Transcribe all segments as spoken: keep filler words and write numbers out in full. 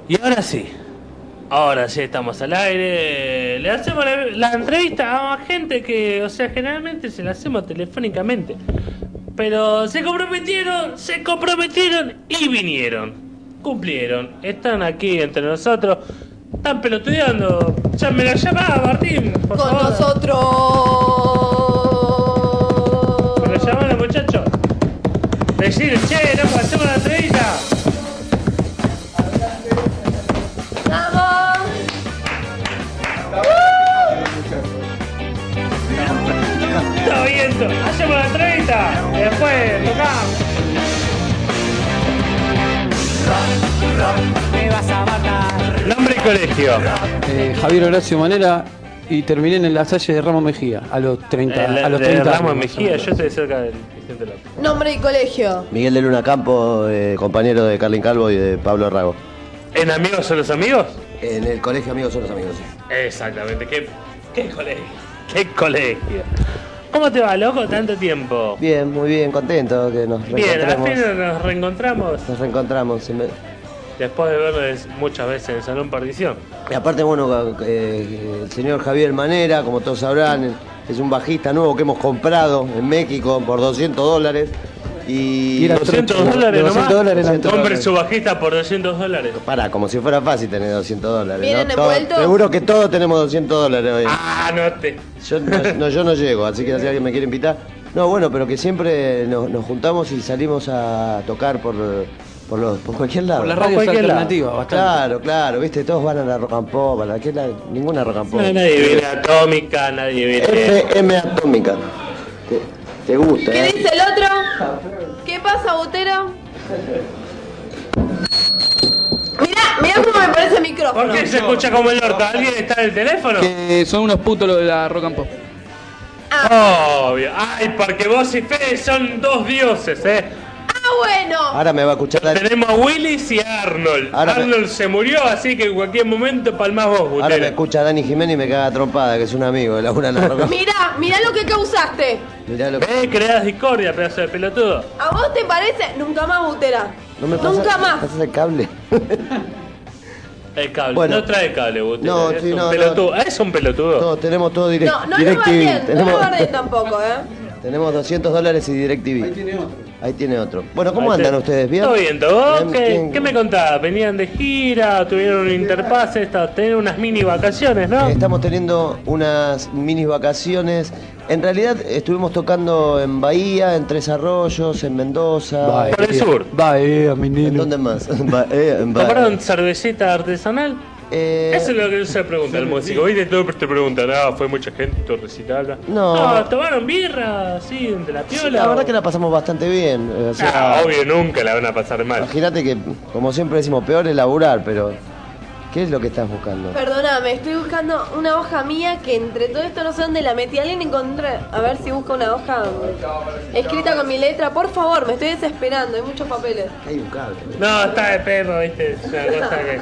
Y ahora sí, ahora sí estamos al aire. Le hacemos la, la entrevista a gente que, o sea, generalmente se la hacemos telefónicamente. Pero se comprometieron, se comprometieron y vinieron. Cumplieron, están aquí entre nosotros. Están pelotudeando. Ya me la llamaba Martín, por Con favor. nosotros. Me lo llamaron, muchachos. Decir, che, no hacemos la entrevista. ¡Vamos! Está bien, hacemos la entrevista. Y después tocamos. Me vas a matar. Nombre y colegio. Eh, Javier Horacio Manera y terminé en la Salle de Ramos Mejía a los treinta, El, a los de treinta Ramos años. Mejía, yo estoy cerca del Vicente López. Nombre y colegio. Miguel de Luna Campo, eh, compañero de Carlin Calvo y de Pablo Rago. ¿En Amigos son los amigos? En el colegio Amigos son los amigos, sí. Exactamente, ¿qué, qué colegio? ¿Qué colegio? ¿Cómo te va, loco? Tanto tiempo. Bien, muy bien, contento que nos Bien, al reencontremos. fin nos reencontramos Nos reencontramos. en vez- después de verles muchas veces en el Salón Perdición. Y aparte, bueno, eh, el señor Javier Manera, como todos sabrán, es un bajista nuevo que hemos comprado en México por doscientos dólares. Y... Y era doscientos trocho, dólares de doscientos nomás. dólares eran doscientos Compre dólares. su bajista por doscientos dólares. Pará, como si fuera fácil tener doscientos dólares. ¿Vienen ¿no? Todo- envueltos? seguro que todos tenemos doscientos dólares hoy. Ah, no te. Yo no, no, yo no llego, así que si alguien me quiere invitar. No, bueno, pero que siempre nos, nos juntamos y salimos a tocar por, por, los, por cualquier lado. Por las Por radios cualquier lado. alternativas, bastante. Claro, claro, viste, todos van a la rock and pop, a la que la, ninguna rock and pop. No, nadie viene Atómica, nadie viene. F M Atómica. ¿Te, te gusta? ¿Qué eh? dice el otro? ¿Qué pasa, Botero? Mirá, mirá cómo me parece el micrófono. ¿Por qué se escucha como el orto? ¿Alguien está en el teléfono? Que son unos putos los de la Rock and Pop. Obvio. Ay, porque vos y Fede son dos dioses, eh. Ah, bueno. Ahora me va a escuchar Dani. Tenemos a Willis y a Arnold. Ahora me- Arnold se murió, así que en cualquier momento palmás vos, Ahora me Butera. escucha Dani Jiménez y me caga trompada, que es un amigo de la una en la rock and pop. Mirá, mirá lo que causaste. Mirá lo que... ¿Ves? Creás discordia, pedazo de pelotudo. ¿A vos te parece? Nunca más, Butera. ¿No me pasa- Nunca más. ¿Pasas el cable? El cable. Bueno. No trae cable, Butera. No, es sí, un no, pelotudo. no. Ah, es un pelotudo. Todos tenemos todo direct, No, no lo DirecTV. guardé, no lo tenemos, guardé tampoco, ¿eh? tenemos doscientos dólares y DirecTV. Ahí tiene otro. Ahí tiene otro. Bueno, ¿cómo Ahí te- andan ustedes? ¿Bien? Todo bien, ¿todo? Bien, ¿Qué, bien. ¿Qué me contabas? ¿Venían de gira? ¿Tuvieron un interpase? esta- ¿Tenían unas mini vacaciones, no? Estamos teniendo unas mini vacaciones. En realidad estuvimos tocando en Bahía, en Tres Arroyos, en Mendoza. Por el sur. Bahía, mi ¿En nino. dónde más? En Bahía, en Bahía. ¿Compraron cervecita artesanal? Eh, Eso es lo que se pregunta el músico. Viste, todo te preguntan, ah, fue mucha gente tu recital. No. ¿tomaron birra? Sí, de la sí, piola. la verdad que la pasamos bastante bien. eh, O sea, Ah, obvio, nunca la van a pasar mal. imagínate que, como siempre decimos, peor es laburar, pero ¿qué es lo que estás buscando? Perdóname, estoy buscando una hoja mía que entre todo esto no sé dónde la metí. Alguien encontré. A ver si busca una hoja escrita con mi letra. Por favor, me estoy desesperando. Hay muchos papeles. Hay un cable. No, está de perro, viste. Es una cosa que,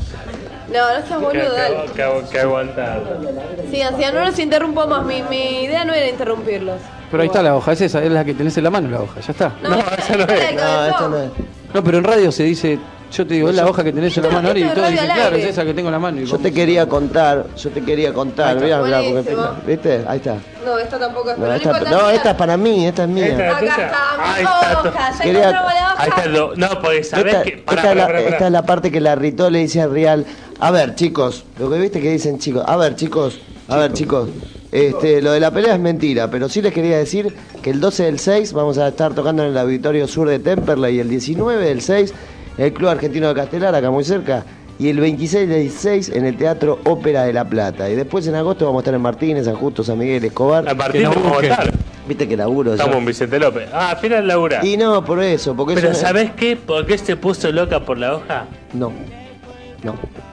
No, no seas que, boludo, dale. que, que, que aguantar. Sigan, sigan, no los interrumpo más. Mi, mi idea no era interrumpirlos. Pero ahí está la hoja, es esa, es la que tenés en la mano la hoja, ya está. No, esa no esta es. la No, cabezón. esto no es. No, pero en radio se dice, yo te digo, es la hoja que tenés en la Esto- mano ahora y esto es todos radio dicen, al claro, es aire. esa que tengo en la mano. Y Yo vos- te quería contar, yo te quería contar, mirá, mirá, porque- Buenísimo. ¿viste? Ahí está. No, esta tampoco es. No, pero esta, importa, no, mira. esta es para mí, esta es mía. Esta- Acá está, Ahí mi está tu- hoja. Ya Quería- encontramos la hoja. Ahí está el do- No, porque sabés Esta, que. Pará, esta es la, pará, pará, esta es la parte que la Rito le dice a Real. A ver, chicos, lo que viste que dicen chicos. A ver, chicos, a ver, chicos. Este, lo de la pelea es mentira, pero sí les quería decir que el doce del seis vamos a estar tocando en el Auditorio Sur de Temperley y el diecinueve del seis en el Club Argentino de Castelar, acá muy cerca, y el veintiséis del seis en el Teatro Ópera de La Plata. Y después en agosto vamos a estar en Martínez, San Justo, San Miguel, Escobar. A partir Que de no cómo busquen. estar. Viste que laburo yo. Estamos en Vicente López. Ah, al final labura. Y no, por eso, porque Pero eso- ¿sabés qué? ¿Por qué se puso loca por la hoja? No, no.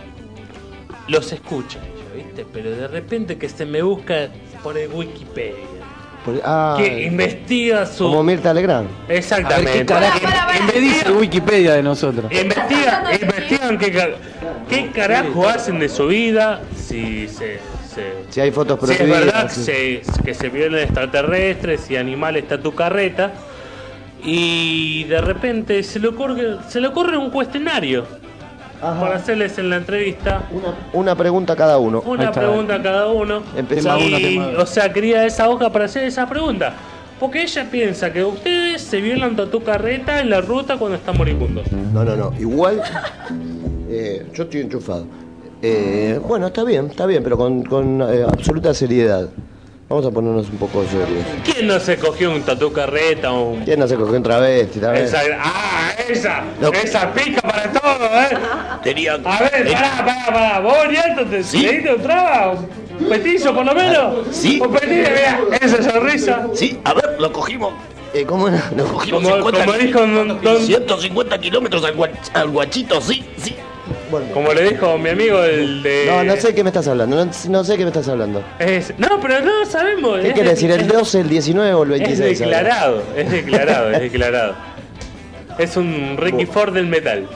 Los escucho yo, ¿viste? Pero de repente que se me busca por el Wikipedia. Por- ah, Que investiga su... como Mirta Legrand. A ver Exactamente. qué carajo, Para, para, para. ¿qué dice el Wikipedia de nosotros? Investiga, investigan qué, ca- qué carajo hacen de su vida, si se... se- Si hay fotos si es prohibidas. verdad que sí. se, que se violan extraterrestres, si animal está tu carreta. Y de repente se le ocurre, se le ocurre un cuestionario. Ajá. por hacerles en la entrevista. Una, una pregunta cada uno. Ahí Una está. pregunta a cada uno. Empezamos. Y, Tema uno, tema dos. o sea, quería esa hoja para hacer esa pregunta. Porque ella piensa que ustedes se violan Tatu Carreta en la ruta cuando están moribundos. No, no, no. Igual, eh, yo estoy enchufado. Eh, bueno, está bien, está bien, pero con, con eh, absoluta seriedad. Vamos a ponernos un poco serios. ¿Quién no se cogió un Tatu Carreta o un... ¿Quién no se cogió un travesti? ¿También? Esa, ah, esa, No. esa pica para todo, ¿eh? Tenía... A ver, pará, pará, pará. ¿Vos, Nialto, te Sí. le diste un traba? ¿Un petizo, por lo menos? Sí. Un petizo, mira, esa sonrisa. Sí, a ver, lo cogimos. Eh, ¿Cómo era? Lo cogimos Como, cincuenta como dijo don- don- ciento cincuenta kilómetros al, guach- al guachito, sí, sí. Bueno. como le dijo mi amigo el de... No, no sé qué me estás hablando, no, no sé qué me estás hablando. Es- no, pero no sabemos. ¿Qué es quiere de- decir? ¿El doce, el diecinueve o el Es veintiséis? declarado, es declarado, es declarado. Es un Ricky Ford del metal.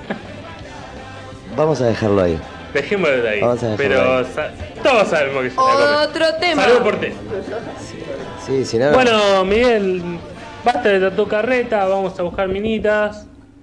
Vamos a dejarlo ahí. Dejémoslo de ahí. Vamos a dejarlo Pero sa- todos sabemos que se la come. Otro tema. Salud por ti. Sí, si no... Bueno, Miguel, basta de Tatu Carreta, vamos a buscar minitas.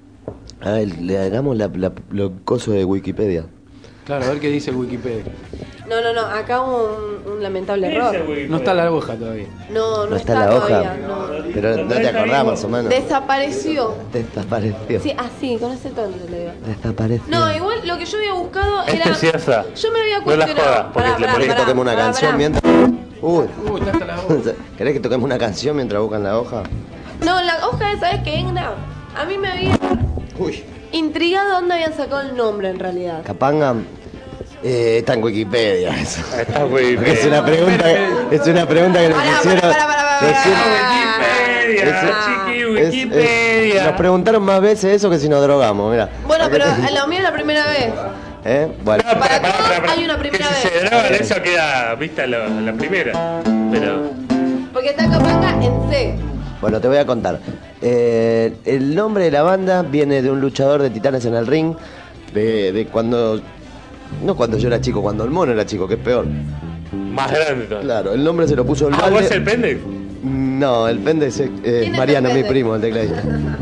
A ver, le hagamos la, la, lo coso de Wikipedia. Claro, a ver qué dice Wikipedia. No, no, no, acá hubo un, un lamentable ¿Qué error. dice Wikipedia? No está la hoja todavía. No, no, No está, está la hoja. todavía, no. Pero no te acordás más o menos. Desapareció. Desapareció. Sí, así, con ese tono te lo digo. Desapareció. No, igual lo que yo había buscado Es era. preciosa. Yo me había No la cuestionado. jodas, porque Pará, le pará, ponés- ¿Querés que pará, toquemos una pará, canción pará. mientras...? Uy. Uy, está hasta la hoja. ¿Querés que toquemos una canción mientras buscan la hoja? No, la hoja esa es que Engra. A mí me había Uy. intrigado dónde habían sacado el nombre en realidad. Capanga... Eh, está en Wikipedia eso. Está Wikipedia. Porque es una pregunta, es una pregunta que nos Pará, hicieron. pará, pará, pará, nos pará. hicieron- Wikipedia, Ah. chiqui, es- es- Wikipedia. nos preguntaron más veces eso que si nos drogamos, mira. Bueno, pero a lo mío es la primera vez. ¿Eh? Bueno. No, Para todos hay una primera que si vez. se drogan, eso queda vista la, la primera. Pero. Porque está Capanga en C. Bueno, te voy a contar. Eh, el nombre de la banda viene de un luchador de Titanes en el Ring, de, de cuando... No cuando yo era chico, cuando el mono era chico, que es peor. Más grande todavía. Claro, el nombre se lo puso el Ah, balde. ¿vos el pende? No, el pende es eh, es Mariano, el mi pende? primo, el tecladista.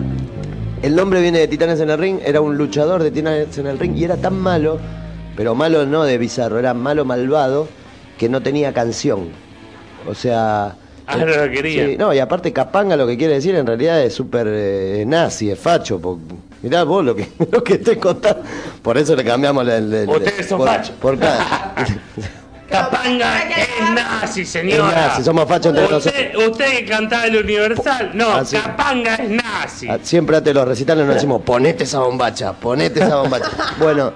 El nombre viene de Titanes en el Ring, era un luchador de Titanes en el Ring y era tan malo, pero malo no de bizarro, era malo malvado, que no tenía canción. O sea... Ah, no lo quería. Sí, no, y aparte Capanga lo que quiere decir en realidad es súper eh, nazi, es facho. po- Mirá vos lo que, lo que te contás. Por eso le cambiamos el... el- Ustedes son por, fachos. Por cada... Capanga es nazi, señora. Es nazi, somos fachos entre usted, usted que cantaba el Universal. No, Ah, sí. Capanga es nazi. Ah, Siempre antes de los recitales nos decimos, ponete esa bombacha, ponete esa bombacha. Bueno,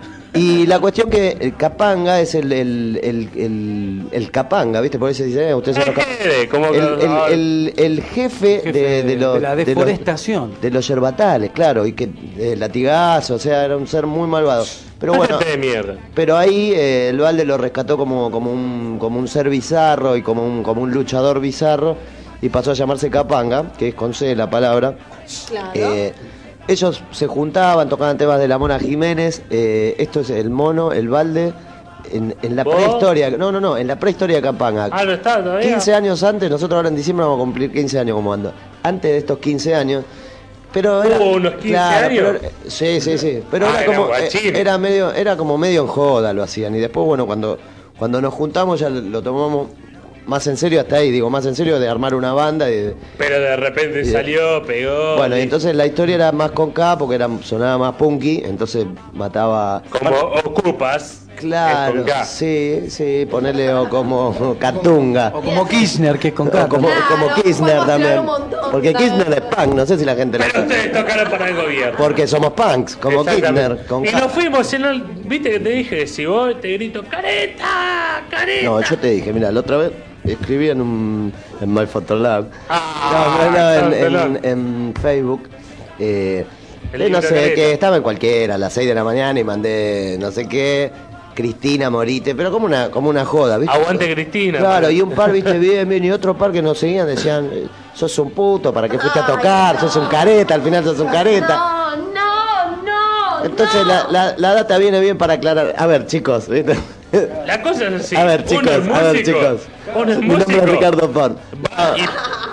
y la cuestión que el Capanga es el, el, el, el, el Capanga, ¿viste? Por eso dice, eh, ustedes son los Capanga. Eh, como que- El, el, el, el jefe, Jefe de, de los, de la los- deforestación. de los yerbatales, claro, y que eh, latigazo, o sea, era un ser muy malvado. Pero bueno, Gente de mierda. pero ahí eh, el Valde lo rescató como, como, un, como un ser bizarro y como un, como un luchador bizarro y pasó a llamarse Capanga, que es con C la palabra. Claro. Eh, ellos se juntaban, tocaban temas de la Mona Jiménez. eh, esto es el mono, el Valde. En, en la ¿Vos? prehistoria, no, no, no, en la prehistoria de Capanga. Ah, no está todavía. quince años antes, nosotros ahora en diciembre vamos a cumplir quince años como ando. Antes de estos quince años. Pero era, ¿Hubo unos quince claro, años? pero- sí, sí, sí. Pero Ah, era eran como eh, guachines. era medio, era como medio en joda lo hacían. Y después, bueno, cuando, cuando nos juntamos ya lo tomamos más en serio hasta ahí, digo, más en serio de armar una banda y de- Pero de repente Sí. salió, pegó. bueno, y y- entonces la historia era más con K porque era, sonaba más punky, entonces mataba. Como ocupas. Claro, es con K. sí, sí, ponerle o como Catunga. O como Kirchner, que es con O K. como, Claro, como Kirchner podemos también. aclarar un montón, Porque ¿sabes? Kirchner es punk, no sé si la gente lo Pero sabe. ustedes tocaron para el gobierno. Porque somos punks, como Exactamente. Kirchner. Con Y K. nos fuimos, en el- viste que te dije, si vos te grito, ¡careta! ¡Careta! No, yo te dije, mira, la otra vez escribí en un en My Photolab. Ah, no, no, no, en, Photolab. en- en Facebook. Eh, El eh, no libro sé, Careta. que estaba en cualquiera, a las seis de la mañana y mandé no sé qué, Cristina Morite, pero como una, como una joda, ¿viste? Aguante Cristina. Claro, y un par, viste, bien, bien, y otro par que nos seguían decían, eh, sos un puto, ¿para qué fuiste a Ay, tocar? no. Sos un careta, al final sos un careta. No, no, no. Entonces no. la, la, la data viene bien para aclarar. A ver, chicos, ¿viste? La cosa es así. A ver, uno chicos, es a ver, músico, chicos. Uno es Mi nombre músico. es Ricardo Pon. Va y-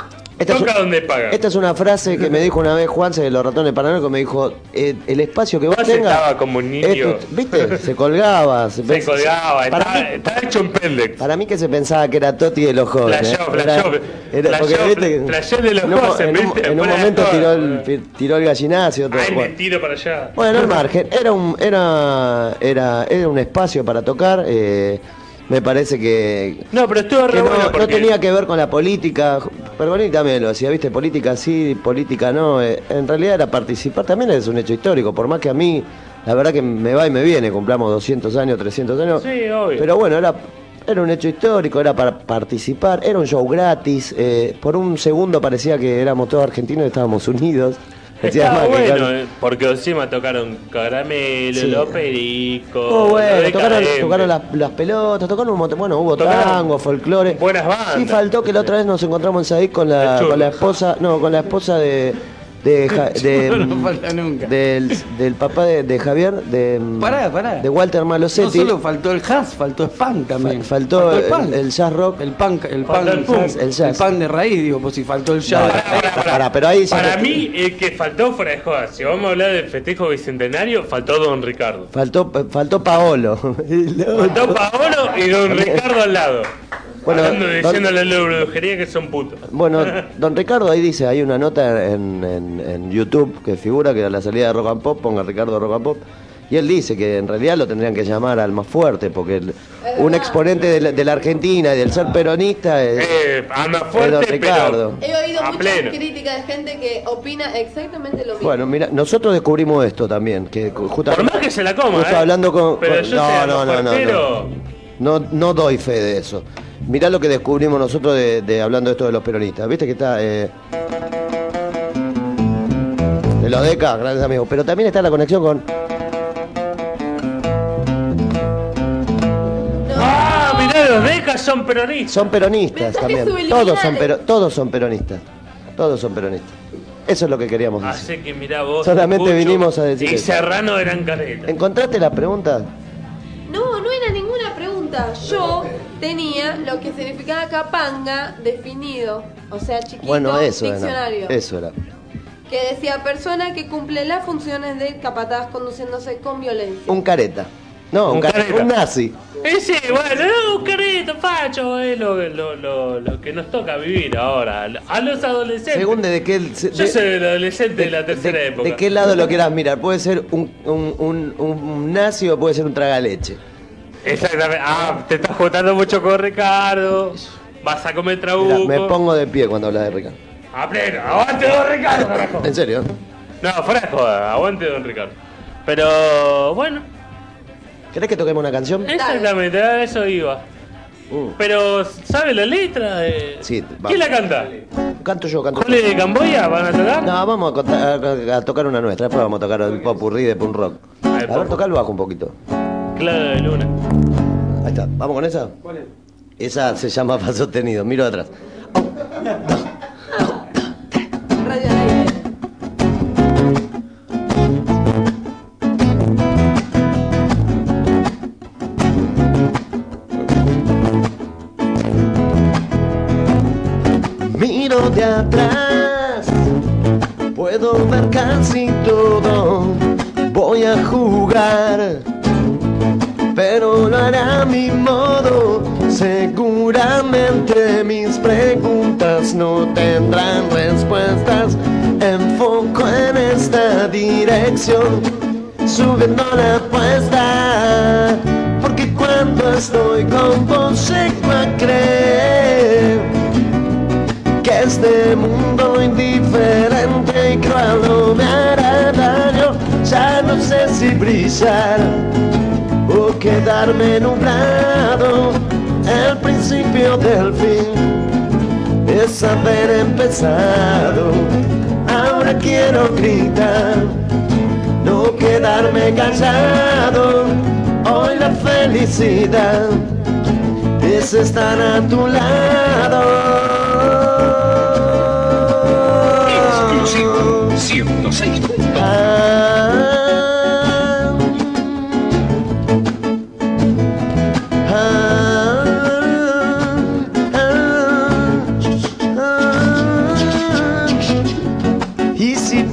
Esta Toca es, donde paga. esta es una frase que me dijo una vez Juanse de los ratones paranoicos. Me dijo: eh, el espacio que vos Juanse tengas. estaba como un niño. es tu- ¿Viste? Se colgaba. Se, Se colgaba, para, estaba, mí, estaba hecho un pendex. para mí que se pensaba que era Toti de los jóvenes. Flashó, Era- flashó, era- porque, flashó, ¿viste? flashó de los en un, jóvenes, en un- ¿viste? en un Fuera de momento joda. tiró el, tiró el gallinazo. Otro, Ay, bueno. me tiro para allá. Bueno, al margen, era un, era, era, era un espacio para tocar. eh, me parece que, No, pero estuvo re que no, bueno no porque... tenía que ver con la política. Pergolini también lo decía, viste, política sí, política no. eh, en realidad era participar, también es un hecho histórico. Por más que a mí, la verdad que me va y me viene, cumplamos doscientos años, trescientos años. Sí, obvio. Pero bueno, era, era un hecho histórico, era para participar, era un show gratis. eh, por un segundo parecía que éramos todos argentinos y estábamos unidos. Decía, Estaba además que, bueno, claro, eh, porque encima tocaron Caramelo, Sí. los pericos. Oh, bueno, los tocaron, decadentes. tocaron las, las pelotas, tocaron un montón, bueno, hubo Tocaron tango, folclore. buenas bandas. Sí faltó que la otra vez nos encontramos en Sadik con la, El churro. con la esposa, no, con la esposa de de, Ja- de- No falta nunca. del, del papá de, de Javier, de Pará, pará. de Walter No Malosetti. solo faltó el jazz, faltó el punk también. Fa- faltó el el- punk. el jazz rock. El punk, el Faltó punk, el punk, el jazz. el punk de raíz, digo, pues si faltó el jazz. Pará, pará, pará. Pará, pero ahí ya Para te- mí, el que faltó fuera de joda, si vamos a hablar del festejo bicentenario, faltó Don Ricardo. Faltó faltó Paolo. Faltó Paolo y Don Ricardo al lado. Bueno, Hablando, don- diciéndole a la brujería que son putos. Bueno, don Ricardo ahí dice, hay una nota en, en- en YouTube que figura que a la salida de Rock and Pop, ponga Ricardo Rock and Pop, y él dice que en realidad lo tendrían que llamar al más fuerte, porque el- un exponente de la, de la Argentina y del ser peronista es, Eh, anda es don fuerte, Ricardo. pero He oído a muchas pleno. críticas de gente que opina exactamente lo mismo. Bueno, mira, nosotros descubrimos esto también, que Por justamente... más que se la coma, justo ¿eh? hablando con... Pero con- yo no, sea no, no, no, fuertero, no, no, no doy fe de eso. Mirá lo que descubrimos nosotros de, de hablando de esto de los peronistas. ¿Viste que está... eh, de los D K, grandes amigos. Pero también está la conexión con... Ah, mirá, los decas son peronistas. Son peronistas Mensajes también. subliminales. Todos son, pero, todos son peronistas. Todos son peronistas. Eso es lo que queríamos decir. Así que mirá vos. Solamente Pucho vinimos a decir Y eso. Serrano eran careta. ¿Encontraste la pregunta? No, no era ninguna pregunta. Yo tenía lo que significaba capanga definido. O sea, chiquito, Bueno, eso diccionario. era. Eso era. Que decía persona que cumple las funciones de capataz conduciéndose con violencia. Un careta. No, un, Un ca- careta. un nazi. Eh, sí, bueno, no, un careta, facho, es lo, lo, lo, lo que nos toca vivir ahora. A los adolescentes. Según de qué... Yo de- soy el adolescente de, la tercera de, época. de qué lado lo quieras mirar. Puede ser un, un, un, un nazi o puede ser un tragaleche. Exactamente. Ah, te estás juntando mucho con Ricardo. Vas a comer Mirá, trabuco. me pongo de pie cuando hablas de Ricardo. A pleno. Aguante Don Ricardo, carajo. ¿En serio? No, fuera de joda. Aguante Don Ricardo. Pero, bueno. ¿Querés que toquemos una canción? Exactamente, a eso iba. Uh, Pero, ¿sabe la letra? De... Sí, vamos. ¿Quién la canta? canto yo, canto yo. ¿Jole de Camboya van a tocar? No, vamos a, contar- a- a tocar una nuestra. Después vamos a tocar el popurrí de punk rock. Ah, el A ver, popurrí. tocar el bajo un poquito. Claro de luna. Ahí está. ¿Vamos con esa? ¿Cuál es? Esa se llama fa sostenido. Miro atrás. Radio al aire. Miro de atrás, puedo ver casi todo. Voy a jugar, pero lo haré a mi modo. Seguramente mis preguntas no tendrán respuestas. Enfoco en esta dirección, subiendo la apuesta. Porque cuando estoy con vos llego a creer que este mundo indiferente y cruel no me hará daño. Ya no sé si brillar o quedarme nublado. El principio del fin es haber empezado. Ahora quiero gritar, no quedarme callado. Hoy la felicidad es estar a tu lado. Exclusivo ciento seis puntos. Ah, ah, ah, ah.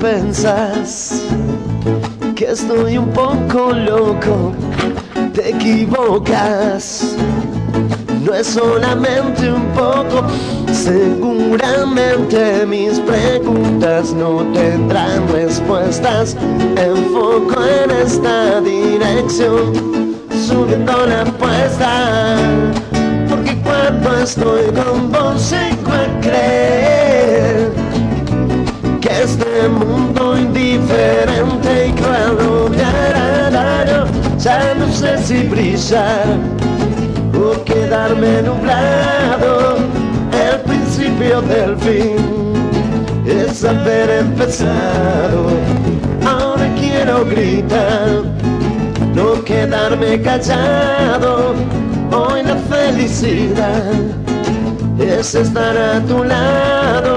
pensás que estoy un poco loco, te equivocas. No es solamente un poco, seguramente mis preguntas no tendrán respuestas. Enfoco en esta dirección, subiendo la apuesta, porque cuando estoy con vos sigo a creer que este mundo indiferente y cruel no me hará daño. Ya no sé si brillar o quedarme nublado. El principio del fin es haber empezado. Ahora quiero gritar, no quedarme callado. Hoy la felicidad es estar a tu lado.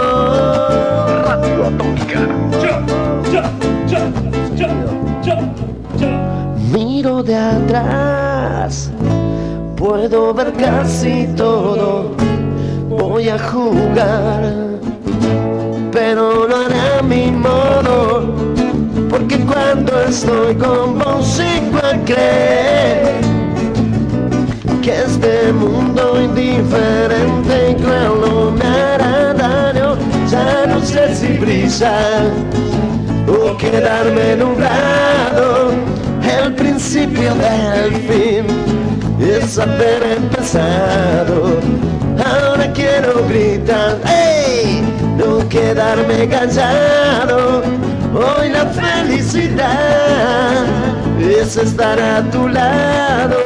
Radio Atómica. Yo, yo, yo, yo, yo, yo. Miro de atrás, puedo ver casi todo. Voy a jugar, pero lo haré a mi modo, porque cuando estoy con vos sigo a creer que este mundo indiferente y cruel no me hará daño. Ya no sé si brillar o quedarme nublado. El principio del fin es haber empezado. Ahora quiero gritar, ¡hey! No quedarme callado. Hoy la felicidad es estar a tu lado.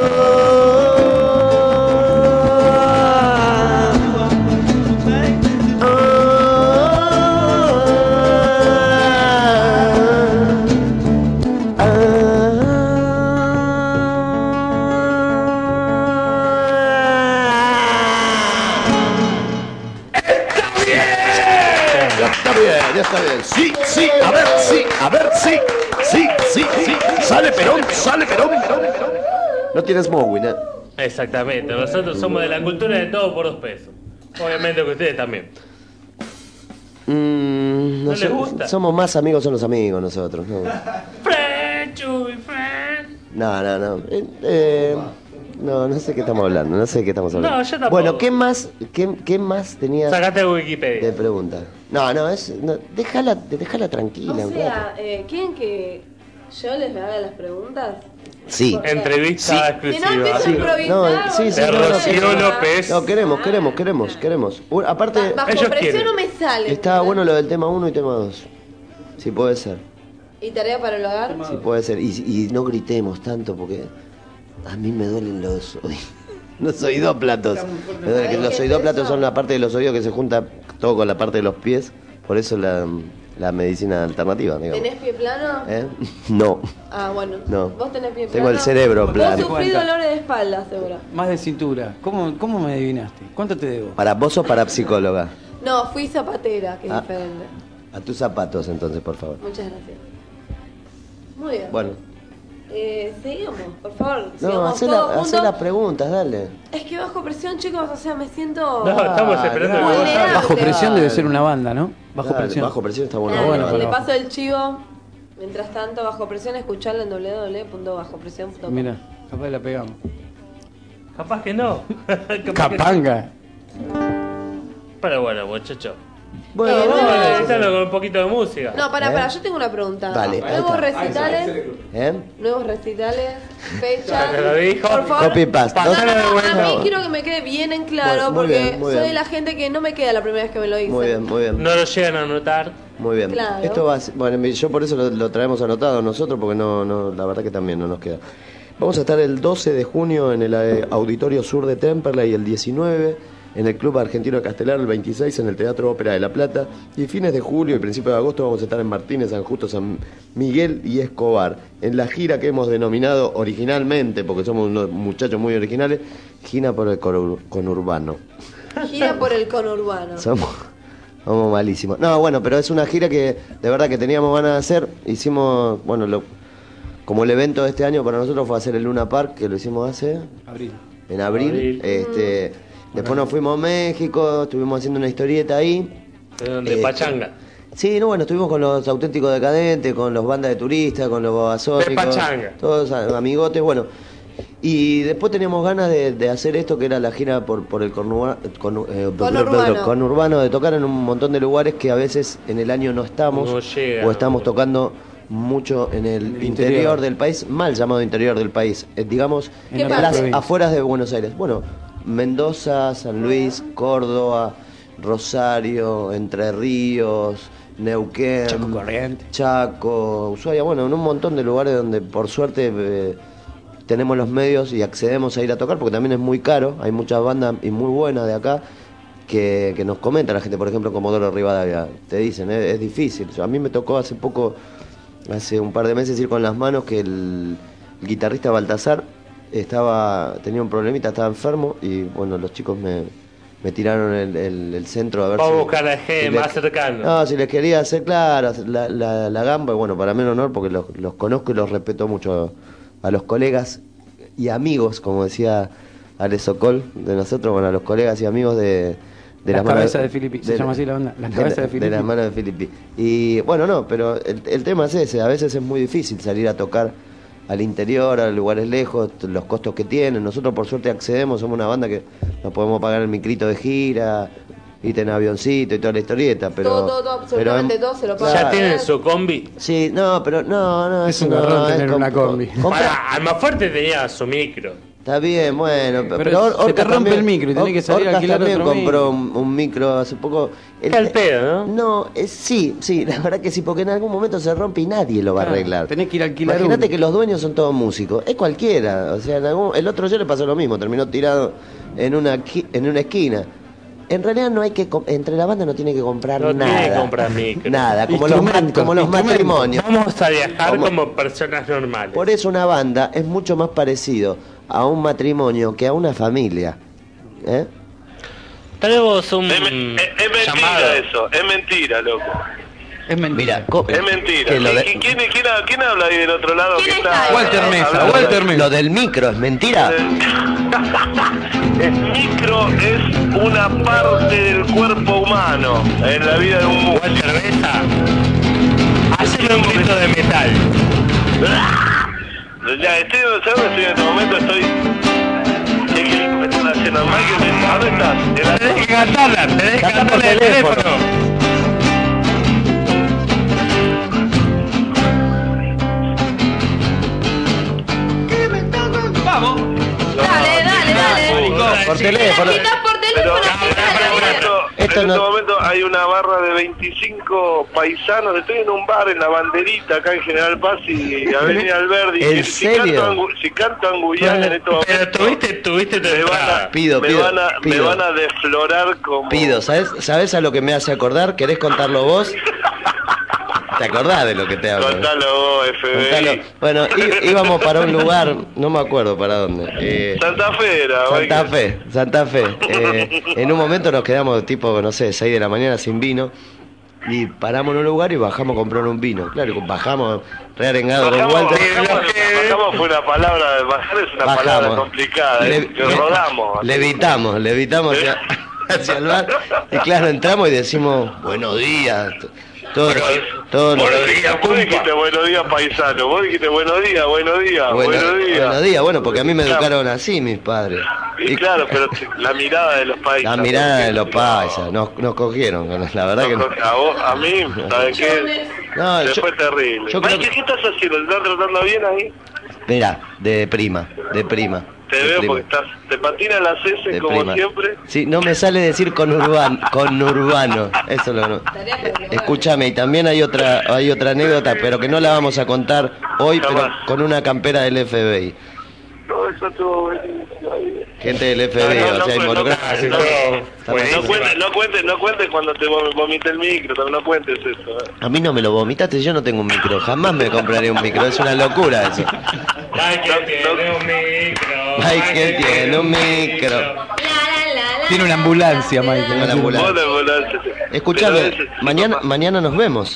Ya está bien. Sí, sí, a ver, sí, a ver, sí. Sí, sí, sí. Sale Perón, sale Perón. No tienes Mowin, ¿eh? Exactamente, nosotros somos de la cultura de todo por dos pesos. Obviamente que ustedes también. Mm, ¿No sé, les gusta? Somos más amigos, son los amigos nosotros. No, Friend, Chuy, friend. no, no. No, eh, eh, no, no sé qué estamos hablando, no sé qué estamos hablando. No, yo tampoco. Bueno, ¿qué más, qué, qué más tenías Sacate de de Wikipedia. pregunta? No, no, es, no, déjala, déjala tranquila. O un sea, rato. eh, ¿quieren que yo les haga las preguntas? Sí. Porque- Entrevista Sí. Si no empiezo exclusiva. a Sí. improvisar, No, sí, vos sí, De no, no, Rocío no. López. No, queremos, queremos, queremos, queremos. U- aparte, Ba- bajo Ellos presión quieren. no me sale. está bueno lo del tema uno y tema dos. Sí, puede ser. ¿Y tarea para el hogar? Sí, puede ser. Y, y no gritemos tanto porque a mí me duelen los oídos. Los oidóplatos. Me duele que los oidóplatos son la parte de los oídos que se junta todo con la parte de los pies. Por eso la, la medicina alternativa, digamos. ¿Tenés pie plano? ¿Eh? No. Ah, bueno. No. ¿Vos tenés pie plano? Tengo el cerebro plano. Vos sufrís Cuenta. dolores de espalda, seguro. Más de cintura. ¿Cómo, cómo me adivinaste? ¿Cuánto te debo? ¿Para vos o para psicóloga? No, fui zapatera, que es Ah. diferente. A tus zapatos entonces, por favor. Muchas gracias. Muy bien. Bueno. Eh, seguimos, por favor. No, sigamos hacé, todos la, hacé juntos. las preguntas, dale. Es que bajo presión, chicos, o sea, me siento... No, estamos Ah, esperando no. que vos Vulnerable. hables. Bajo presión debe ser una banda, ¿no? Bajo Dale, presión. Bajo presión está bueno. Nada, bueno, le bueno. paso el chivo. Mientras tanto, bajo presión, escucharlo en doble u doble u doble u punto bajo presión punto com. Mira, capaz la pegamos. Capaz que no. Capaz que- Capanga. Pero bueno, muchachos. Bueno, Eh, Vamos no, a no, necesitarlo con un poquito de música. No, para, ¿Eh? para, yo tengo una pregunta. Dale, ahí Nuevos está. recitales, ¿eh? nuevos recitales, Ya fechas. te lo dijo. Por favor. Copy paste. No, no, Pasalo de no, vuelta. a mí quiero que me quede bien en claro Bueno, muy porque bien, muy soy bien. la gente que no me queda la primera vez que me lo dicen. Muy bien, muy bien. No lo llegan a notar. Muy bien. Claro. Esto va a ser- bueno, yo por eso lo, lo traemos anotado nosotros porque no, no, la verdad que también no nos queda. Vamos a estar el doce de junio en el eh, Auditorio Sur de Temperley, el diecinueve en el Club Argentino de Castelar, el veintiséis en el Teatro Ópera de La Plata, y fines de julio y principios de agosto vamos a estar en Martínez, San Justo, San Miguel y Escobar, en la gira que hemos denominado originalmente, porque somos unos muchachos muy originales, gira por el conur- conurbano. Gira por el conurbano. Somos, somos malísimos. No, bueno, pero es una gira que de verdad que teníamos ganas de hacer. Hicimos, bueno, lo, como el evento de este año para nosotros fue hacer el Luna Park, que lo hicimos hace, Abril. en abril. Abril. Este, después nos fuimos a México, estuvimos haciendo una historieta ahí. De donde Este, Pachanga. Sí, no, bueno, estuvimos con los Auténticos Decadentes, con los Bandas de Turistas, con los Babasónicos, De pachanga. todos amigotes, bueno. Y después teníamos ganas de, de hacer esto que era la gira por, por el conurba- con, eh, Conurbano. conurbano, de tocar en un montón de lugares que a veces en el año no estamos, No llega, o estamos no. tocando mucho en el, el interior. interior. del país, mal llamado interior del país, eh, digamos, ¿Qué en parte? las afueras de Buenos Aires. Bueno, Mendoza, San Luis, Córdoba, Rosario, Entre Ríos, Neuquén, Chaco Corrientes. Chaco, Ushuaia, bueno, en un montón de lugares donde por suerte eh, tenemos los medios y accedemos a ir a tocar, porque también es muy caro, hay muchas bandas y muy buenas de acá que, que nos comenta la gente, por ejemplo, Comodoro Rivadavia, te dicen, eh, es difícil. A mí me tocó hace poco, hace un par de meses ir con las manos que el, el guitarrista Baltasar estaba tenía un problemita, estaba enfermo y bueno, los chicos me, me tiraron el, el, el centro a ver Vamos si... a buscar a G si más les- cercano. No, si les quería hacer claro la, la, la gamba, y bueno, para mí es un honor porque los, los conozco y los respeto mucho a los colegas y amigos, como decía Ale Sokol de nosotros, bueno, a los colegas y amigos de... de Las manos cabezas de Filippi, se de- llama así la banda, Las de cabezas la- de Filippi. De las manos de Filippi. Y bueno, no, pero el, el tema es ese, a veces es muy difícil salir a tocar al interior, a lugares lejos, los costos que tienen. Nosotros por suerte accedemos, somos una banda que nos podemos pagar el micrito de gira, y en avioncito y toda la historieta, pero... Todo, todo, todo, absolutamente pero- todo se lo Claro. paga. ¿Ya tienen su combi? Sí, no, pero no, no, Es eso un no, garrón es tener com- una combi. compra- Para, Almafuerte tenía su micro. Está bien, bueno, Pero pero, Or- se Orcas te rompe también- el micro y tenés Or- que salir a Orcas alquilar también otro compró micro. un, un micro hace poco. Está al pedo, ¿no? No, es, sí, sí, la verdad que sí, porque en algún momento se rompe y nadie lo va Claro, a arreglar. tenés que ir a alquilar Imagínate uno. que los dueños son todos músicos, es cualquiera, o sea, en algún, el otro día le pasó lo mismo, terminó tirado en una qui- en una esquina. En realidad no hay que com- entre la banda no tiene que comprar No nada. tiene que comprar micro. Nada, como los, ma- Instrumentos, como los instrumentos. matrimonios. Vamos a viajar ¿Cómo? como personas normales. Por eso una banda es mucho más parecido a un matrimonio que a una familia. ¿Eh? Tenemos un Es, me- es- es mentira llamado. eso, es mentira, loco. Es mentira. Mira, co- Es mentira. que lo de- ¿Qui- ¿Quién, quién, ha- quién habla ahí del otro lado? ¿Quién que está ahí? Walter Mesa, hablando? Walter Mesa. lo del micro es mentira. El micro es una parte del cuerpo humano en la vida de un músico. Walter Mesa, haceme un grito de metal. Ya, estoy, ¿sabes dónde estoy en este momento? Estoy... Es que me están haciendo mal que me... ¿Dónde estás? En la- Tenés que cantarla, tenés que Cantá por cantarla el teléfono. teléfono. Dale, dale, dale. Por teléfono. Si estás por Pero teléfono, en dale, este dale. momento, Esto en no- este momento hay una barra de veinticinco paisanos. Estoy en un bar en La Banderita, acá en General Paz y Avenida Alberdi. ¿En si, serio? Si canto, angu- si canto Anguyán en estos Pero momentos, tuviste, tuviste tu me van a, entrada. Pido, me pido, van a, me pido. van a desflorar como... Pido, ¿sabes, ¿sabes a lo que me hace acordar? ¿Querés contarlo vos? ¿Te acordás de lo que te hablo? Contalo vos, F B I. Contalo. Bueno, í- íbamos para un lugar, no me acuerdo para dónde. eh, Santa Fe era, Santa oiga. Fe, Santa Fe. Eh, en un momento nos quedamos tipo, no sé, seis de la mañana sin vino. Y paramos en un lugar y bajamos a comprar un vino. Claro, bajamos re arengado con Bajamos, Walter. bajamos, bajamos fue una palabra, bajar es una palabra Bajamos. complicada, Le- eh, que le- rodamos. Levitamos, levitamos hacia, hacia el bar. Y claro, entramos y decimos, buenos días. Todos, todos los- Buenos días, vos dijiste buenos días paisano, vos dijiste buenos días, buenos días, Bueno, buenos días. buenos días, bueno, porque a mí me Claro. educaron así mis padres. Y claro, pero la mirada de los paisas. La mirada de los paisas, nos, nos cogieron, la verdad que no. A vos, a mí, ¿sabes qué? No, Se yo- fue terrible. yo creo Mike, que- ¿qué estás haciendo? ¿Te estás tratando bien ahí? Mira, de prima, de prima. Te de veo prima, porque estás, te patinan las heces de como prima. siempre. Sí, no me sale decir con urbano, con urbano, eso lo no. Escúchame, y también hay otra, hay otra anécdota, pero que no la vamos a contar hoy, pero Jamás. con una campera del F B I. No, eso estuvo buenísimo. Ahí. Gente del F B I, No, no, o sea, no, no, involucrada. no, no, no, No cuentes, no cuentes, no cuentes cuando te vom- vomite el micro, también no cuentes eso. eh. A mí no me lo vomitaste, yo no tengo un micro, jamás me compraré un micro, es una locura eso. Michael tiene un micro. Michael tiene un micro. La, la, la, la, Tiene una ambulancia, Michael. Tengo la ambulancia. Vos la volaste. Escuchame, Pero ese- mañana, mañana nos vemos.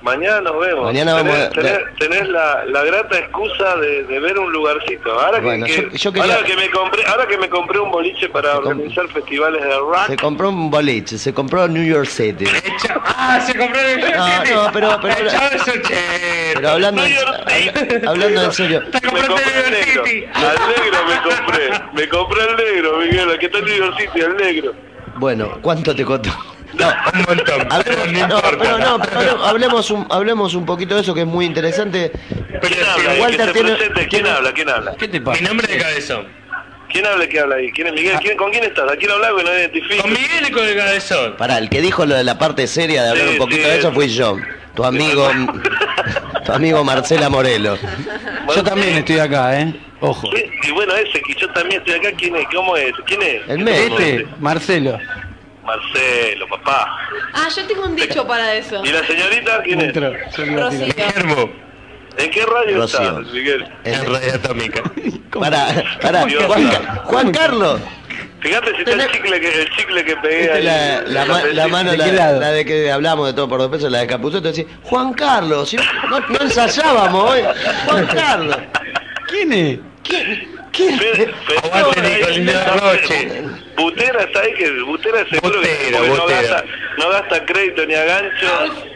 Mañana nos vemos. Mañana vamos tenés, a- tenés, tenés la, la grata excusa de, de ver un lugarcito. Ahora, Bueno, que, yo- que- yo quería- ahora que me compré, ahora que me compré un boliche para Se comp- organizar festivales de rock. Se compró un boliche, se compró New York City. Echa- Ah, se compró el No, no, pero- pero- El chavo es un che. Pero hablando en, New York City. habla- hablando en serio, Te Me compraste compré el al New York negro. City. Al negro me compré. Me compré al negro, Miguel. Aquí está el New York City, al negro. bueno, ¿cuánto te costó? No, un montón. Hablemos, no no, importa. pero no, pero hablemos- hablemos un, hablemos un poquito de eso que es muy interesante. Pero ¿Quién habla? sí, ahí? Walter Que se tiene- presente. ¿Quién tiene- habla? ¿Quién habla? ¿Qué te Mi pasa? nombre es Cabezón. ¿Quién habla? ¿Quién habla ahí? ¿Quién es Miguel? ¿Quién, ¿Con quién estás? ¿A quién habla que no identifico? Con Miguel y con el Cabezón. Pará, el que dijo lo de la parte seria de hablar Sí, un poquito sí, de eso es- fui yo, tu amigo, tu amigo Marcela Morelo. Yo también estoy acá, ¿eh? Ojo. Sí, y bueno, ese que yo también estoy acá, ¿quién es? ¿Cómo es? ¿Quién es? El médico. Este, Marcelo. Marcelo, papá. Ah, yo tengo un dicho para eso. ¿Y la señorita quién es? Entró, yo le iba a tirar. Rocío. Guillermo. ¿En qué radio Rocío. estás, Miguel? En Radio Atómica. Pará, pará, Dios, Juan, Dios. Ca- Juan Carlos. Fíjate si está el chicle que, el chicle que pegué Esta ahí. es la, la, ma- la mano, ¿De la, qué lado? la de que hablamos de todo por dos pesos, la de Capuzoto, decía, Juan Carlos, si no, no, no ensayábamos hoy. Juan Carlos. ¿Quién es? ¿Quién? ¿Quién? Fe- Fe- Aguante, ahí, Nicolino está- Roche. Butera está ahí, que Butera seguro que Butera, porque no, Butera. gasta, no gasta crédito ni a gancho.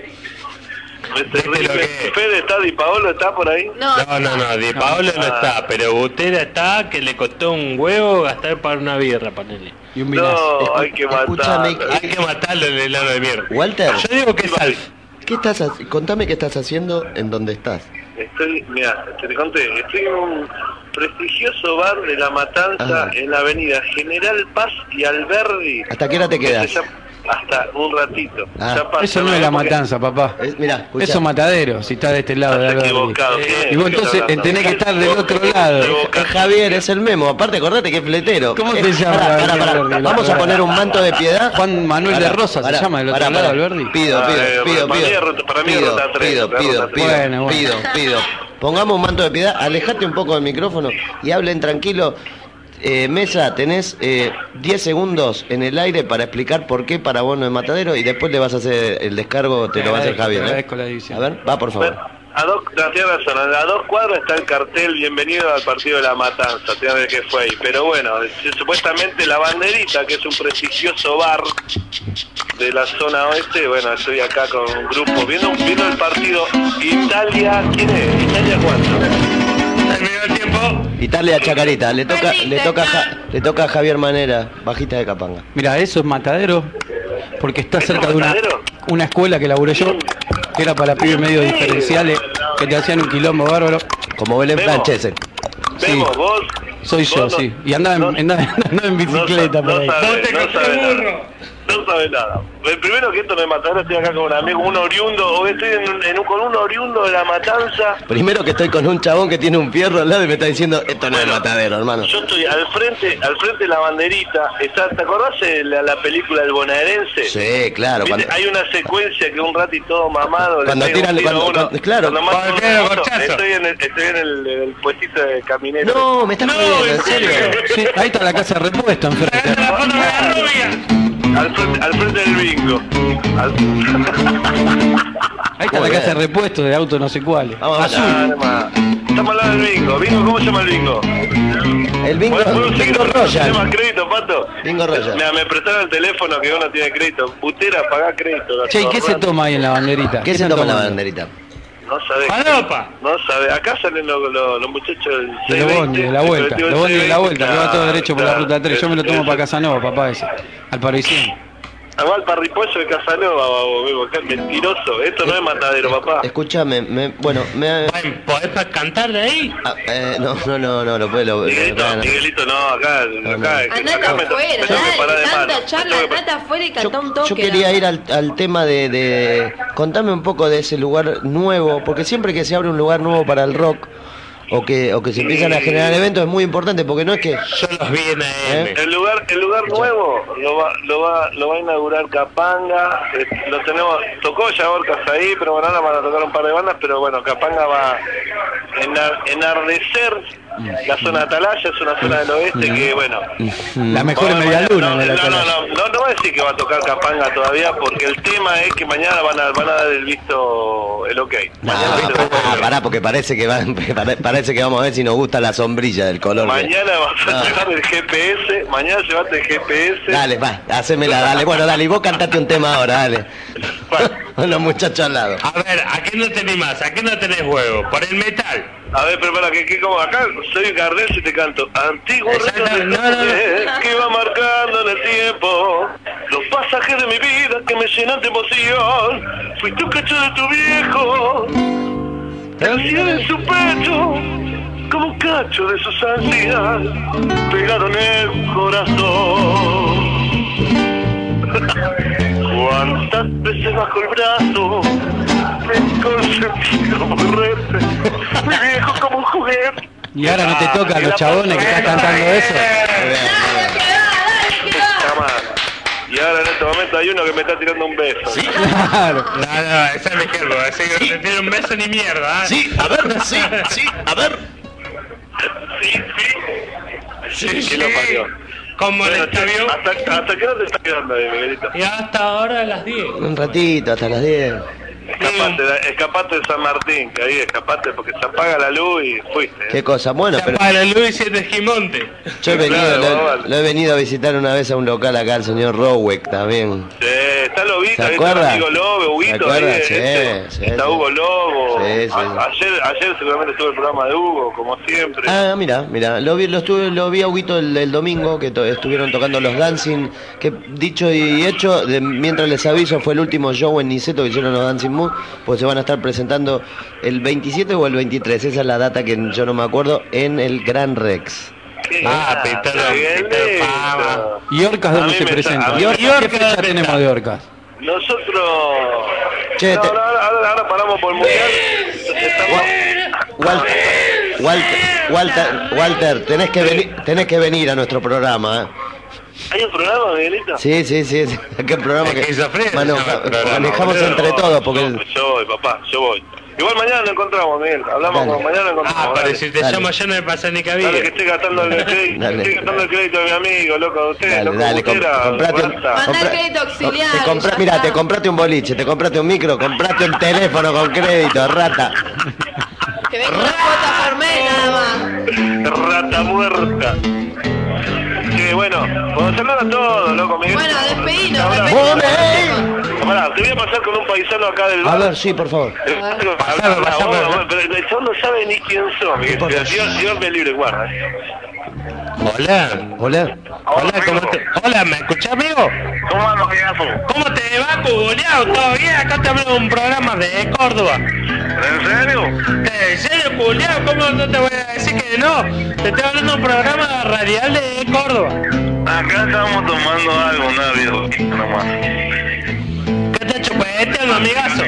Es terrible. lo que es. Fede está, Di Paolo está por ahí. No, No, no, no, Di Paolo no Ah. está, pero Butera está, que le costó un huevo gastar para una birra, ponele. Y un vinazo. No, Escu- hay que escúchame, matarlo. Hay que matarlo el helado de mierda. Walter, Yo digo que es Alf. ¿qué estás haci- contame qué estás haciendo en donde estás. Estoy, mira, te conté, estoy en un prestigioso bar de La Matanza Ajá. en la avenida General Paz y Alberdi. ¿Hasta qué hora te que se quedas? llama- Hasta un ratito. Ah. Ya pasa, Eso no es la porque- matanza, papá. Es- mirá, escuchá. Eso es matadero, si estás de este lado de Estás Alberdi. equivocado. ¿Quién es? Y vos ¿Qué entonces estás hablando? tenés que estar del Vos- otro vos te lado. equivocás. Es Javier, es el Memo. Aparte, acordate que es fletero. ¿Cómo Eh, se llama pará, el pará, pará. Alberdi? Vamos a poner un manto de piedad. Juan Manuel de Pará, Rosa pará, se llama del otro pará, lado, pará. Alberdi. Pido, Ah, pido, eh, pido, para mí pido. es ruta- para mí es Pido, ruta tres, pido, ruta pido, tres. pido, Bueno, bueno. pido, pido. Pongamos un manto de piedad. Alejate un poco del micrófono y hablen tranquilo. Eh, Mesa, tenés eh, diez segundos en el aire para explicar por qué para vos no es matadero y después le vas a hacer el descargo, te Te lo va a hacer agradezco, Javier. te ¿eh? agradezco la división. A ver, va por favor. Bueno, a dos, no, tiene razón, a dos cuadras está el cartel bienvenido al partido de La Matanza, tiene que ver qué fue ahí. Pero bueno, es- supuestamente La Banderita, que es un prestigioso bar de la zona oeste, bueno, estoy acá con un grupo, viendo, viendo el partido Italia, ¿quién es? ¿Italia cuánto? Terminó el tiempo. Italia Chacarita, le toca, Perdiste, le toca, a acá. Ja- le toca a Javier Manera, bajita de Capanga. Mira, eso es matadero porque está ¿Eso cerca es de una, matadero? una escuela que laburé yo, que era para pibes medio diferenciales, que te hacían un quilombo bárbaro. Como Belén Memo. Francese. Sí. Vemos, vos. Soy yo, vos no- sí. Y andaba en, no- andaba, andaba en bicicleta no, por sa- ahí. no sabe, Vos te no compré sabe burro. nada. No sabe nada. El primero que esto no es matadero, estoy acá con un amigo, un oriundo, o estoy en, un- en un- con un oriundo de La Matanza. Primero que estoy con un chabón que tiene un fierro al lado y me está diciendo, esto no es Bueno, matadero, hermano. Yo estoy al frente, al frente de La Banderita. Está, ¿te acordás de la, la película El Bonaerense? Sí, claro. ¿Viste? Cuando, Hay una secuencia que un rati todo mamado le Cuando pega un tiran- tiro a cuando- uno, cuando- claro. cuando mata Cuando a tiran el uno, corchazo. estoy en el, estoy en el, el puestito de caminero. No, me estás No, jodiendo, ¿en en serio. serio? Sí, ahí está la casa de repuesto enfrente. La foto de la rubia. Al frente, al frente del bingo. Al... Ahí está Muy la casa de bien. repuesto de auto no sé cuáles. Vamos a Azul. Ah, nomás. Estamos hablando del bingo. ¿Bingo? ¿Cómo se llama el bingo? El bingo, Bueno, ¿puedo seguir bingo con el tema Royal. crédito, Pato? Bingo Royal. Mira, me prestaron el teléfono que uno tiene crédito. Butera, pagá crédito. Che, ¿y qué se toma ahí en la banderita? ¿Qué se están toma la tomando? banderita? No sabe. Falopa. No sabe. Acá salen los, los, los muchachos del De los seiscientos bondi, veinte, de la el vuelta. colectivo del Los bondi de la seiscientos vuelta, que va todo claro, derecho por la claro. ruta tres. Yo me lo tomo Eso- para Casanova, papá, ese. Al Parisien. Igual parripollo de Casanova, babo, bebo, acá es mentiroso. Esto no es matadero, papá. Escúchame, me, bueno, me... Bueno, ¿podés pa- cantar de ahí? ah, eh, no, no, no, no, lo puedo... Lo, Miguelito, no, no. Miguelito, no, acá, no. acá, Andate acá me, afuera, me tengo que parar dale, de mano. tanta Me charla, tengo que- andate afuera y cantá un Yo, toque. yo quería dale. ir al, al tema de, de... Contame un poco de ese lugar nuevo, porque siempre que se abre un lugar nuevo para el rock, o que, o que se empiezan a generar eventos, es muy importante, porque no es que... Yo los vi en A M. ¿Eh? El lugar, el lugar nuevo lo va, lo va, lo va a inaugurar Capanga. eh, lo tenemos, tocó ya Orcas ahí, pero bueno, ahora van a tocar un par de bandas, pero bueno, Capanga va a enar- enardecer La zona de Atalaya es una zona del oeste que, bueno... La mejor Bueno, media luna no, de la no, no, Atalaya. no, no, no voy a decir que va a tocar Capanga todavía, porque el tema es que mañana van a, van a dar el visto, el ok. No, Mañana se pará, va a- pará, porque parece que va, pare- parece que vamos a ver si nos gusta la sombrilla del color. de- Mañana vas a Ah. llevar el G P S, mañana llevate el G P S. Dale, va, hacémela, dale. Bueno, dale, y vos cantate un tema ahora, dale. Bueno, Con los muchachos al lado. A ver, ¿a qué no tenés más? ¿A qué no tenés huevo? Por el metal. a ver, pero para que, que como acá soy Gardel si te canto. Antiguo reto Exacto, de no, no, no. que va marcando en el tiempo los pasajes de mi vida que me llenan de emoción. Fuiste un cacho de tu viejo, nacido en su pecho, como un cacho de sus ansias, pegado en el corazón. Cuántas veces bajo el brazo me he consentido morrerte, mi viejo como un juguete. Y ahora no te toca a Y los la chabones que estás parte- cantando eso. Dale, que va, dale, que va. Jamás. Y ahora en este momento hay uno que me está tirando un beso. Claro. No, no, esa es mi gerbo. Así que no te tiene un beso ni mierda. ¿eh? Sí, a ver, sí, sí, a ver. Sí, sí. Sí, ¿quién lo parió? Como Bueno, el che, avión. ¿hasta, ¿Hasta qué hora te está quedando ahí, Miguelito? Y hasta ahora a las diez. Un ratito, hasta las diez. Escapate, escapate de San Martín, que ahí escapate porque se apaga la luz y fuiste. ¿eh? Qué cosa, bueno, pero Para Luis y de Esquimonte. yo he venido, Claro, lo, vale. lo he venido a visitar una vez a un local acá, el señor Roweck también. Sí, está Lobito, ¿Se ahí está el acuerda? amigo Lobo, ¿Se Huguito, acuerda? ahí, Sí, este, sí, está sí. Hugo Lobo. Sí, sí. A- ayer, ayer seguramente estuvo el programa de Hugo, como siempre. Ah, mira, mira, lo vi, lo estuve, lo vi a Huguito el, el domingo que to- estuvieron tocando los Dancing, que dicho y hecho, de- mientras les aviso fue el último show en Niceto que hicieron los Dancing Mood, pues se van a estar presentando el veintisiete o el veintitrés, esa es la data que yo no me acuerdo, en el Gran Rex. Qué Ah, grande, Peter, qué Peter lindo. Fama. ¿Y Orcas A dónde mí se me presenta? está- a mí ¿Y me Orcas, está- qué fecha ¿dónde tenemos está? de Orcas? Nosotros... Che, No, te- no, ahora, ahora- ahora paramos por el mundial. Estamos... Walter, Walter, Walter, Walter, tenés que venir, tenés que venir a nuestro programa, ¿eh? ¿Hay un programa, Miguelito? Sí, sí, sí, sí. Aquel programa que Esquizofrenia, maneja- no, programa, manejamos Boludo, entre todos, porque yo, el- yo voy, papá, yo voy. Igual mañana lo encontramos, Miguel. Hablamos Dale. con mañana lo encontramos. Ah, pero dale. si te Dale. llamo yo no me pasa ni cabida. Dale, que estoy gastando el crédito, Dale. estoy gastando el crédito de mi amigo, loco, de ustedes, Dale, loco, dale, com- Butera, comprate un, Huerta. Mandá el compra- crédito auxiliar, te compra- ya mira, está. te compraste un boliche, te compraste un micro, compraste un teléfono con crédito, rata. Que venga una cuota por mes nada más. Rata muerta. Que bueno, cuando saludan a todos, loco, Miguel. Bueno, despedinos, Ahora- despedinos. Pará, te voy a pasar con un paisano acá del A bar. ver, sí, por favor. Habla, Pasame, habla, pasame. vos, vos, pero el chabón no sabe ni quién son, Miguel. importa. Dios, Dios me libre, guarda. Hola. Hola. Hola, ¿cómo te... Hola, ¿me escuchás, amigo? ¿Cómo andas, Migazo? ¿Cómo te va, culiao? ¿Todo bien? Acá te hablo de un programa de Córdoba. ¿En serio? ¿En serio, culiao? ¿Cómo no te voy a decir que no? Te estoy hablando de un programa radial de Córdoba. Acá estamos tomando algo, una vida nomás. ¿Qué estás chupeteando, amigazo?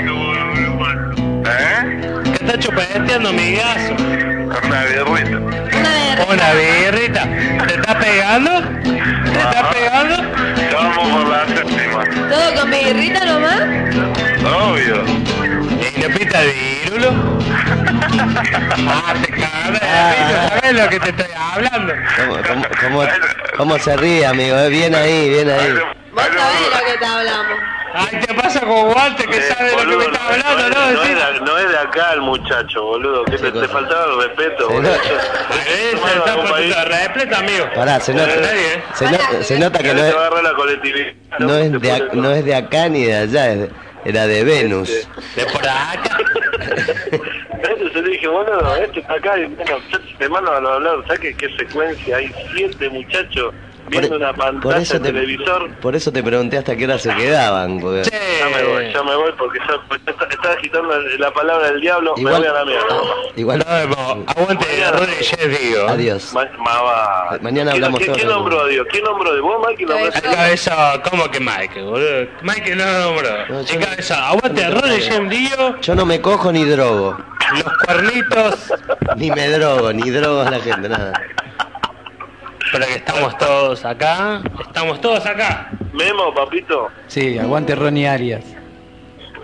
¿Eh? ¿Qué estás chupeteando, amigazo? Una birrita. Una de Una birrita. ¿Te estás pegando? ¿Te estás pegando? Ya vamos por la séptima. ¿Todo con mi guirrita nomás? Obvio. ¿Y le pita de vírulo? Ah, te cagas de risa, ¿sabes lo que te estoy hablando? ¿Cómo, cómo, cómo, cómo se ríe, amigo? eh? Bien ahí, bien ahí. Vos sabés de lo que te hablamos. Ay, te pasa con Walter que Eh, sabe de lo que boludo, me está hablando, no, ¿no? es- no, Decís- es de, no es de acá el muchacho, boludo. Que te, te faltaba el respeto, Se boludo. nota. Ahí se Hermano, está algún país, poniendo respeto, amigo. Pará, se nota, Nadie, se, no- se nota que que no te es, va a agarrar la colectividad. no es de, ac- no es de acá ni de allá, es de- era de Venus. De por acá. Entonces yo le dije, bueno, este está acá y bueno, te mando a hablar, ¿sabes qué, qué secuencia? Hay siete muchachos viendo Por- una por pantalla eso de te, televisor. por eso te pregunté hasta qué hora se quedaban. Porque- Ya me voy, ya me voy porque ya pues, está, está agitando la palabra del diablo, me Igual, voy a la mierda. ah, igual, Nos vemos. Aguante, Rodríguez, digo. adiós. Ma- ma- va. Mañana ¿Quién- hablamos ¿Quién, todos. ¿quién nombró a Dios? ¿Quién nombró a Dios? ¿Vos, Mike? ¿Nombraste? Cabeza. Cabeza, ¿cómo que Mike, boludo? Mike no nombró. No, Y yo- cabeza, aguante, Rodríguez, digo. Yo no me cojo ni drogo. Los cuernitos. Ni me drogo, ni drogo a la gente, nada. Pero que estamos todos acá. Estamos todos acá. Memo, papito. Sí, aguante Ronnie Arias.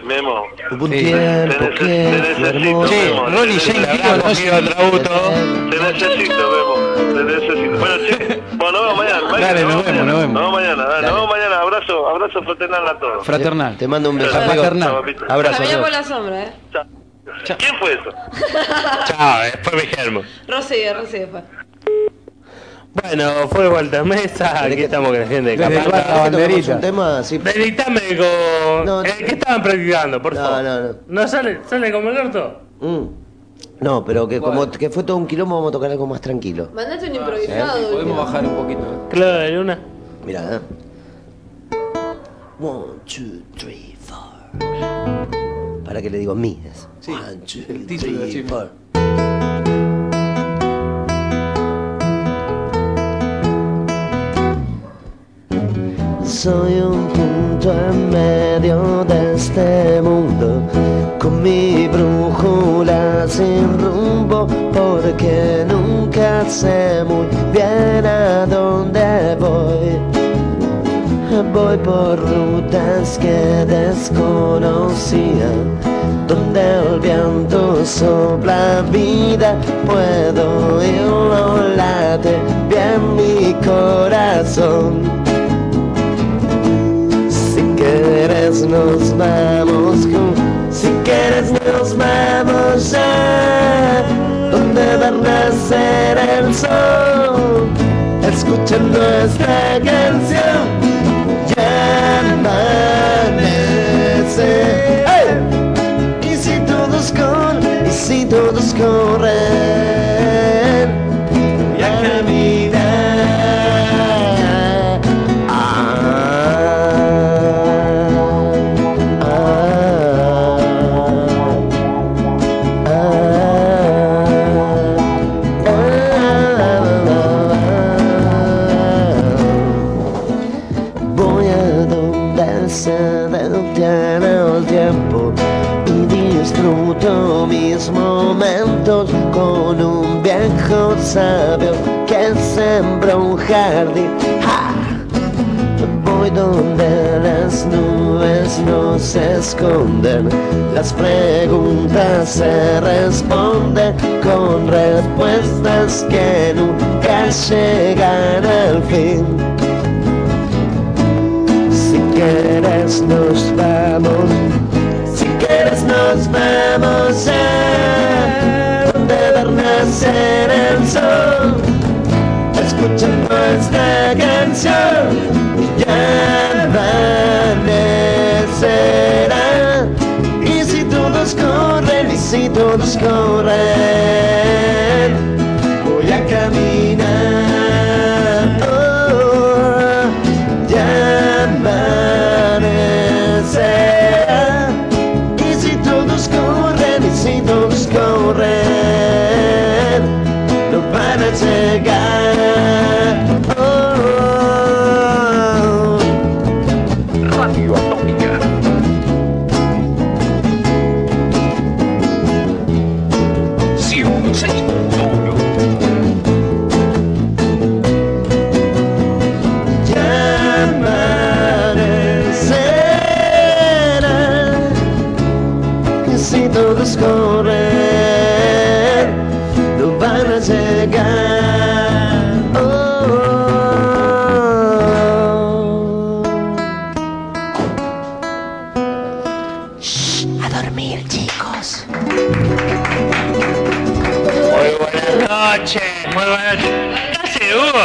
Memo. Hubo un Sí. tiempo Te que neces- te fue necesito, hermoso. Memo. Ronnie Te James necesito. Dio, no sé otro auto. Te necesito, Memo. Te necesito. Bueno, che, bueno, nos vemos mañana. mañana, Dale, nos vemos, mañana. nos vemos. Nos vemos mañana, dale, Dale. nos vemos mañana. Abrazo, abrazo fraternal a todos. Fraternal. Te mando un beso. Chao, amigo. Fraternal. chao, papito. Abrazo. Camina por adiós. la sombra, eh. Chao. ¿Quién fue eso? Chao, después me germo. Rocío, Rocío fue. Bueno, fue Walter Mesa, aquí que- estamos con la gente de Desde Capanga. la ¿Tocamos banderita. un tema? Sí. Deleitame con... No, eh, ¿Qué estaban practicando, por No, favor? no, no. ¿No sale, sale como el orto? Mm. No, pero que como que fue todo un quilombo, vamos a tocar algo más tranquilo. Mandate un improvisado. Podemos último. bajar un poquito. Claro, de una. Mira, ¿eh? One, two, three, four. Para que le digo mi es. Sí, One, two, el título three, del chisme. four. Soy un punto en medio de este mundo, con mi brújula sin rumbo, porque nunca sé muy bien a dónde voy. Voy por rutas que desconocía, donde el viento sopla vida, puedo oírlo late bien mi corazón. Si quieres nos vamos juntos, si quieres nos vamos ya, donde ver nacer el sol, escuchando esta canción. Ya amanece, ¡hey! Y si todos corren, y si todos corren, voy a caminar. Ah, ah, ah, voy a donde se detiene el tiempo y disfruto mis momentos con un viejo sabio que sembró un jardín. ¡Ja! Voy donde las nubes no se esconden, las preguntas se responden con respuestas que nunca llegan al fin. Si quieres nos vamos, si quieres nos vamos ya, donde ver nacer el sol, escuchando esta canción. Ya amanecerá, y si todos corren, y si todos corren, voy a caminar. Oh, ya amanecerá, y si todos corren, y si todos corren, no van a llegar. Oh, Radio Atómica. ciento seis punto uno. ya amanecerá, y si todos corren, no van a llegar. Oh. Shh, a dormir, chicos. Muy buenas noches, muy buenas noches. ¿Qué hace Hugo?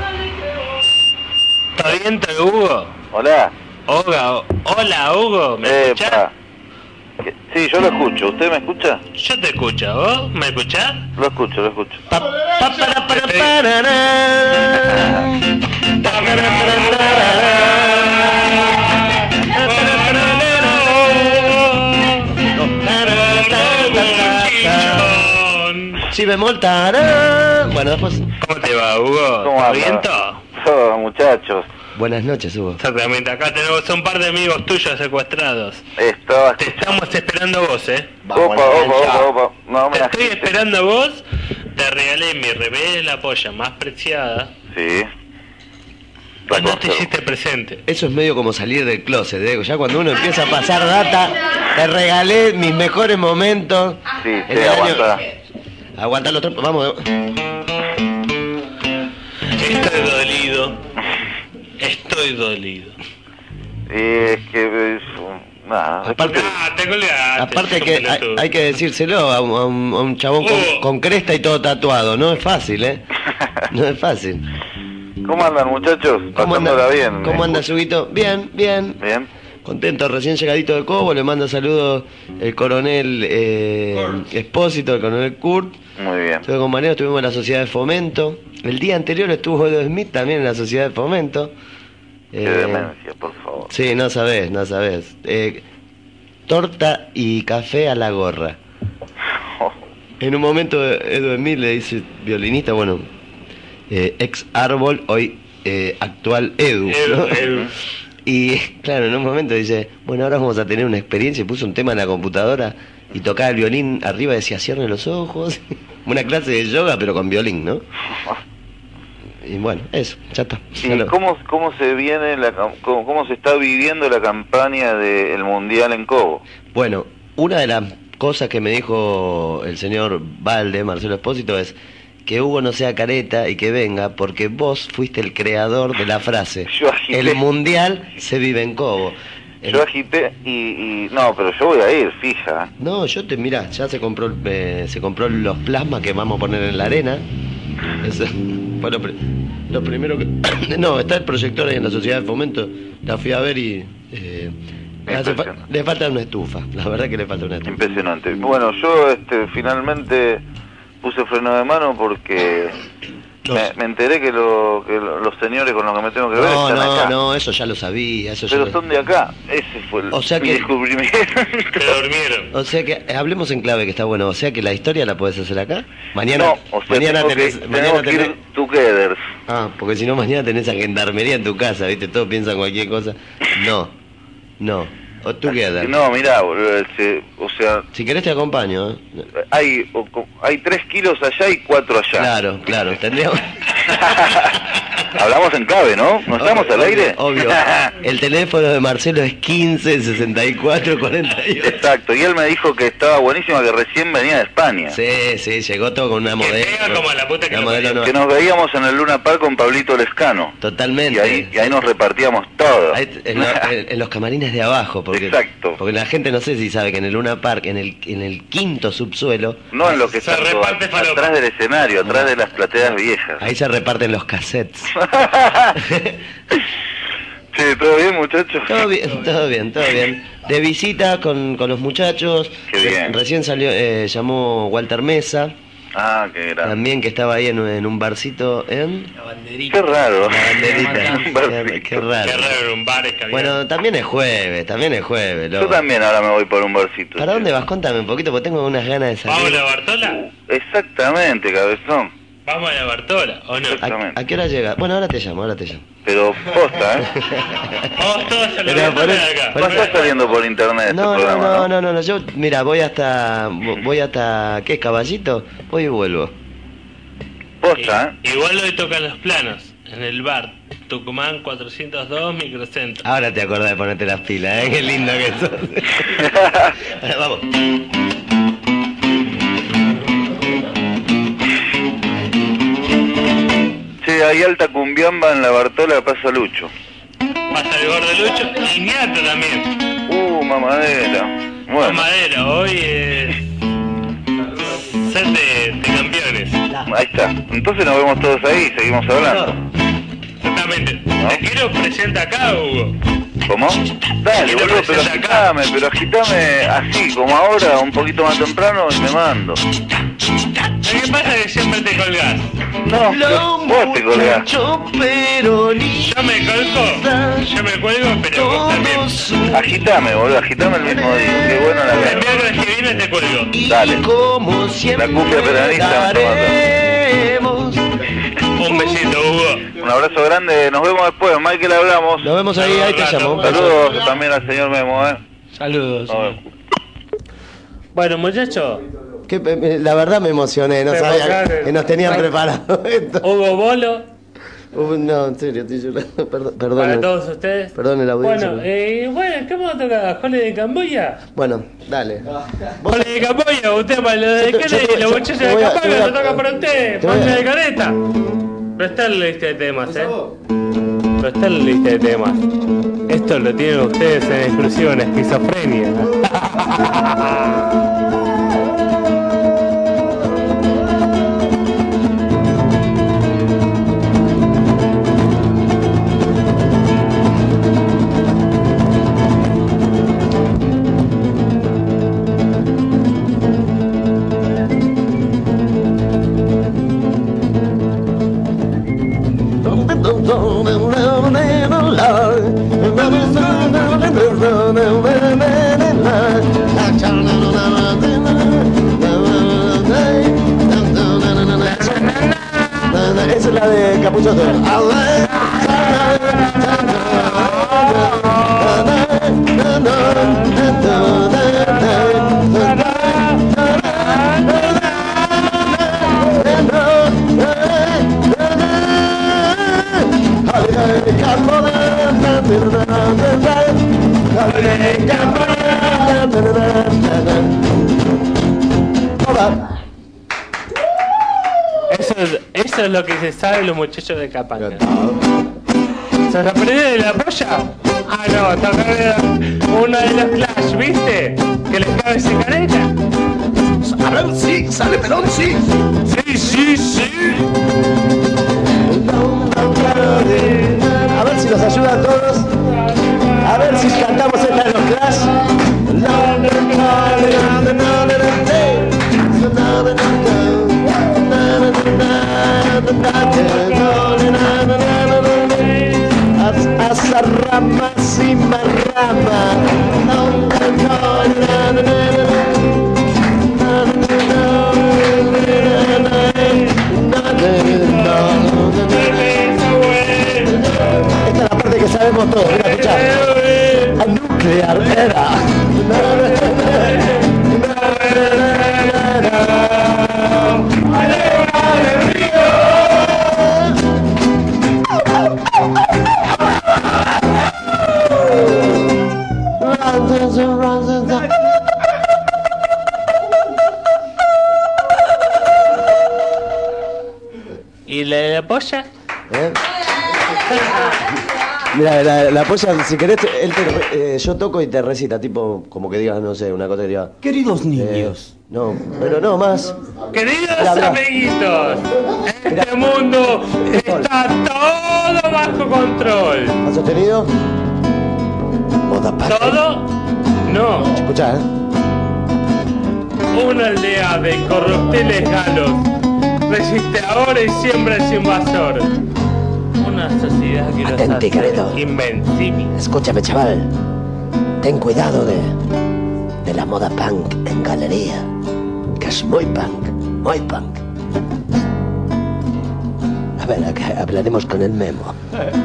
¿Está bien, todo Hugo? Hola. Hola, hola Hugo, ¿me escuchás? Epa. ¿Qué? Sí, yo lo escucho. ¿Usted me escucha? Yo te escucho, ¿vos? ¿Me escuchás? Lo escucho, lo escucho. Pa, pa, para, para, parará. Pa, para, para, Si bemol, tará. Bueno, después. ¿Cómo te va, Hugo? ¿Cómo ¿Todo anda? bien todo? Oh, muchachos. Buenas noches, Hugo. Exactamente, acá tenemos un par de amigos tuyos secuestrados. Estaba... Te estamos esperando vos, ¿eh? Opa, opa, opa, opa. No me Te estoy asustes. esperando a vos. Te regalé mi remera de la polla más preciada. Sí. La no te conservo. hiciste presente. Eso es medio como salir del closet, Diego. Ya cuando uno empieza a pasar data, te regalé mis mejores momentos. Sí, en sí, el año- aguanta. Aguantá los trompos, vamos. Estoy dolido. Estoy dolido. Y es que... es, nada, Aparte, Ah, te colgaste. aparte sos que hay, pelotudo. hay que decírselo a un, a un- a un chabón con, Oh. con cresta y todo tatuado. No es fácil, ¿eh? No es fácil. ¿Cómo andan, muchachos? ¿Cómo Pasándola anda, bien. ¿Cómo ¿eh? anda, Suguito? Bien, bien. Bien. Contento, recién llegadito de Cobo. Le manda saludos el coronel eh, Espósito, el coronel Kurt. Muy bien. Estuve con Mariano, estuvimos en la Sociedad de Fomento. El día anterior estuvo Edo Smith también en la Sociedad de Fomento. Qué Eh, demencia, por favor. Sí, no sabés, no sabés. Eh, torta y café a la gorra. Oh, En un momento Edo Smith le dice, violinista, bueno, eh, ex árbol, hoy eh, actual Edu. Edu, ¿no? Edu. Y claro, en un momento dice, bueno, ahora vamos a tener una experiencia, y puso un tema en la computadora y tocaba el violín arriba, decía, cierre los ojos. Una clase de yoga, pero con violín, ¿no? Y bueno, eso, ya está. Ya ¿Y lo- cómo, cómo se viene la cam- cómo, cómo se está viviendo la campaña del Mundial en Cobo? Bueno, una de las cosas que me dijo el señor Valde, Marcelo Espósito, es que Hugo no sea careta y que venga porque vos fuiste el creador de la frase. Yo agité. El mundial se vive en Cobo. El- Yo agité y, y... No, pero yo voy a ir, fija. No, yo te mirá, ya se compró el- eh, se compró los plasmas que vamos a poner en la arena. Eso fue lo, pri- lo primero que... No, está el proyector ahí en la Sociedad de Fomento. La fui a ver y... eh, le, hace fa- Impresionante. le falta una estufa. La verdad que le falta una estufa. Impresionante. Bueno, yo este, finalmente puse freno de mano porque No. me, me enteré que, lo, que lo- los señores con los que me tengo que ver No, están no, acá. no, eso ya lo sabía. Eso ya Pero lo- son de acá. Ese fue el, O sea mi que- descubrimiento. Te durmieron. O sea que, eh, hablemos en clave que está bueno. O sea que la historia la podés hacer acá. Mañana, No, o sea, mañana tengo tenés, que, mañana tenemos que tenés- ir together. Ah, porque si no mañana tenés a gendarmería en tu casa, ¿viste? Todos piensan cualquier cosa. No, no. O together. No, mirá, boludo, este, o sea, Si querés te acompaño, ¿eh? hay, o- co- hay tres kilos allá y cuatro allá. Claro, claro. Tendríamos... Hablamos en clave, ¿no? ¿No estamos al Obvio, aire? Obvio. El teléfono de Marcelo es quince sesenta y cuatro cuarenta y ocho. Exacto, y él me dijo que estaba buenísima, que recién venía de España. Sí, sí, llegó todo con una Que modelo. pega como la puta que una lo modelo parió. Que nueva. nos veíamos en el Luna Park con Pablito Lescano. Totalmente. Y ahí, y ahí nos repartíamos todo. Ahí, en, lo- en- en los camarines de abajo, porque, Exacto. porque la gente no sé si sabe que en el Luna Park, en el, en el quinto subsuelo, No en lo que Se está todo reparte falopa. atrás del escenario, atrás de las plateas viejas. ahí se reparten los cassettes. Sí, ¿todo bien, muchachos? Todo bien, todo bien, todo bien. De visita con, con los muchachos. Qué bien. Recién salió, eh, llamó Walter Mesa, Ah, qué grande. también que estaba ahí en, un- en un barcito en... La banderita. Qué raro. La banderita. Un Qué, barcito. qué raro. Qué raro en un bar es que había. Bueno, también es jueves, también es jueves. Yo loco. también ahora me voy por un barcito. ¿Para dónde vas? Contame un poquito, porque tengo unas ganas de salir. ¿Vamos a la Bartola? Exactamente, cabezón. ¿Vamos a la Bartola o no? ¿A, a qué hora llega? Bueno, ahora te llamo, ahora te llamo. Pero posta, ¿eh? Vamos todos a la Pero por Bartola eso- de acá. por No está saliendo por internet este No, no, programa, no, ¿no? no, no, no, yo, mira, voy hasta, voy hasta, ¿qué es, Caballito? Voy y vuelvo. Posta, ¿eh? Igual hoy tocan los planos en el bar Tucumán cuatrocientos dos Microcentro. Ahora te acordás de ponerte las pilas, ¿eh? Qué lindo que sos. Ahora, vamos. Che, hay alta cumbiamba en la Bartola, pasa Lucho. Pasa el gordo Lucho y Ñato también. Uh, mamadera. Con Bueno, madera, hoy es ser de, de campeones. ahí está. Entonces nos vemos todos ahí y seguimos hablando. Exactamente. Te quiero presentar acá, Hugo. ¿Cómo? Dale, ¿Qué te boludo, pero presenta acá? agitame, pero agitame así, como ahora, un poquito más temprano y me mando. Lo que pasa es que siempre te colgás. No, Lo vos te colgás. mucho peronista. Yo me colgo, yo me cuelgo, pero vos también. Agitame, boludo, agitame el mismo día. Qué bueno la El verdad. miércoles que viene te cuelgo. Y Dale. como siempre La cumbia peronista me daremos. Un besito, Hugo. Un abrazo grande, nos vemos después, Michael, hablamos. Nos vemos ahí, ahí te llamo. Saludos también al señor Memo, eh. Saludos. Nos vemos. Bueno, muchachos, Que, eh, la verdad me emocioné, no Te sabía emocionaste. que nos tenían preparado esto. Hugo Bolo, Uh, no, en serio, estoy llorando. Perdón, perdón. Para todos ustedes. Perdón el audiencia. Bueno, eh, bueno, ¿qué vamos a tocar? ¿Jole de Camboya? Bueno, dale. Jole de Camboya, usted para lo de Yo- Kennedy yo- y los yo- muchachos te de voy a- te Capanga voy a- lo toca para usted. te voy a- Ponle de careta. Pero está en la lista de temas, eh. Pero está en la lista de temas. Esto lo tienen ustedes en exclusiva en esquizofrenia. Esa es la de Capuzoto. Eso es, eso es lo que se sabe los muchachos de Capanga. ¿Se lo aprendió de la polla? Ah, no, tocar uno de los Clash, ¿viste? Que les cabe ese careta. A ver, sí, sale Perón, sí. Sí, sí, sí. A ver si nos ayuda a todos. A ver si cantamos esta de los Clash. Asa ramas y marrama. Esta es la parte que sabemos todos. Mira, escuchá. A nuclear era. ¿Y la de la polla? ¿Eh? Mira, la, la polla, si querés, él te, eh, yo toco y te recita, tipo, como que digas, no sé, una cosa que diga. Queridos eh, niños. no, pero no más. Queridos Mira, mira. amiguitos, este mundo está todo bajo control. ¿Has sostenido? Moda Pack. ¿Todo? No. Escuchá, ¿eh? Una aldea de corrupteles galos resiste ahora y siempre es invasor. Una sociedad que los Atenti, hace querido. invencibles. Escúchame, chaval. Ten cuidado de, de la moda punk en galería. Que es muy punk, muy punk. A ver, acá hablaremos con el Memo.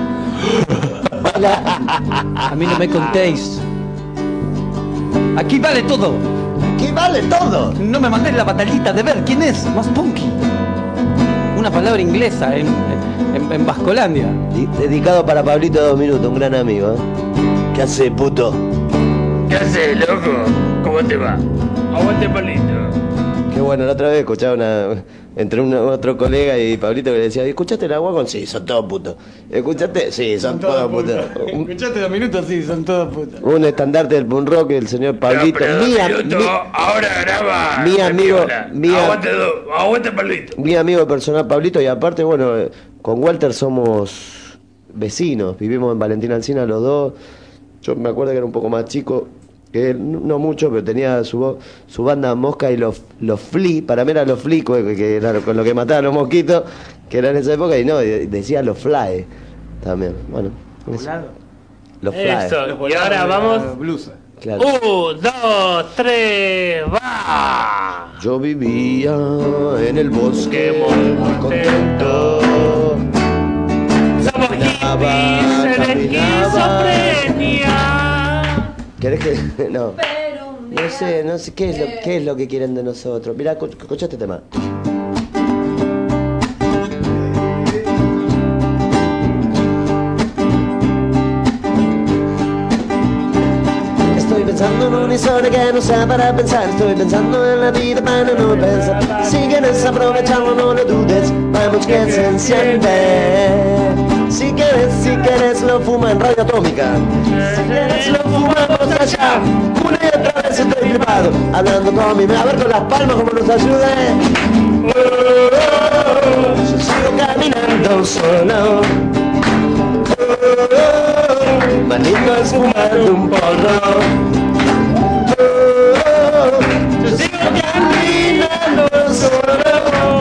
A mí no me contéis. Aquí vale todo. ¡Aquí vale todo! No me mandéis la batallita de ver quién es más punky. Una palabra inglesa en, en, en Vascolandia. Di- Dedicado para Pablito Dos Minutos, un gran amigo, ¿eh? ¿Qué hace, puto? ¿Qué haces, loco? ¿Cómo te va? Aguante palito. Qué bueno, la otra vez escuchaba una, entre un otro colega y Pablito que le decía, ¿escuchaste la Wagon? Sí, son todos putos. ¿Escuchaste? Sí, son, todos putos. Un, Escuchaste dos minutos, sí, son todos putas. un estandarte del punk rock, el señor Pablito. Mi, am- mi- ahora graba. mi amigo, mi, am- Aguante, do- aguante palito. mi amigo personal Pablito, y aparte, bueno, eh, con Walter somos vecinos, vivimos en Valentín Alsina los dos. Yo me acuerdo que era un poco más chico que él, no mucho, pero tenía su vo- su banda Mosca y los los Flea, para mí eran los Flea, que, que era con lo que mataban los mosquitos, que era en esa época, y no, y decía los Fly también. Bueno, eso. Los Fly. Eso, y ahora vamos. Blusa. Claro. Un, dos, tres, va. Yo vivía en el bosque Muy muy contento. Somos hippies en esquizofrenia. ¿Querés que.? No. No sé, no sé qué es lo, qué es lo que quieren de nosotros. Mirá, escu- escucha este tema. pensando en una historia que no sea para pensar. Estoy pensando en la vida para no pensar. Si quieres aprovecharlo, no lo dudes. Vamos que se enciende. Si quieres, si quieres, lo fuma en radio atómica. Si quieres, lo fumamos allá. Una y otra vez estoy gripado, hablando con mi... A ver con las palmas como nos ayude. Oh, oh, oh, yo sigo caminando solo. Oh, oh, más lindo es fumando un porro. Oh, oh, yo sigo caminando solo.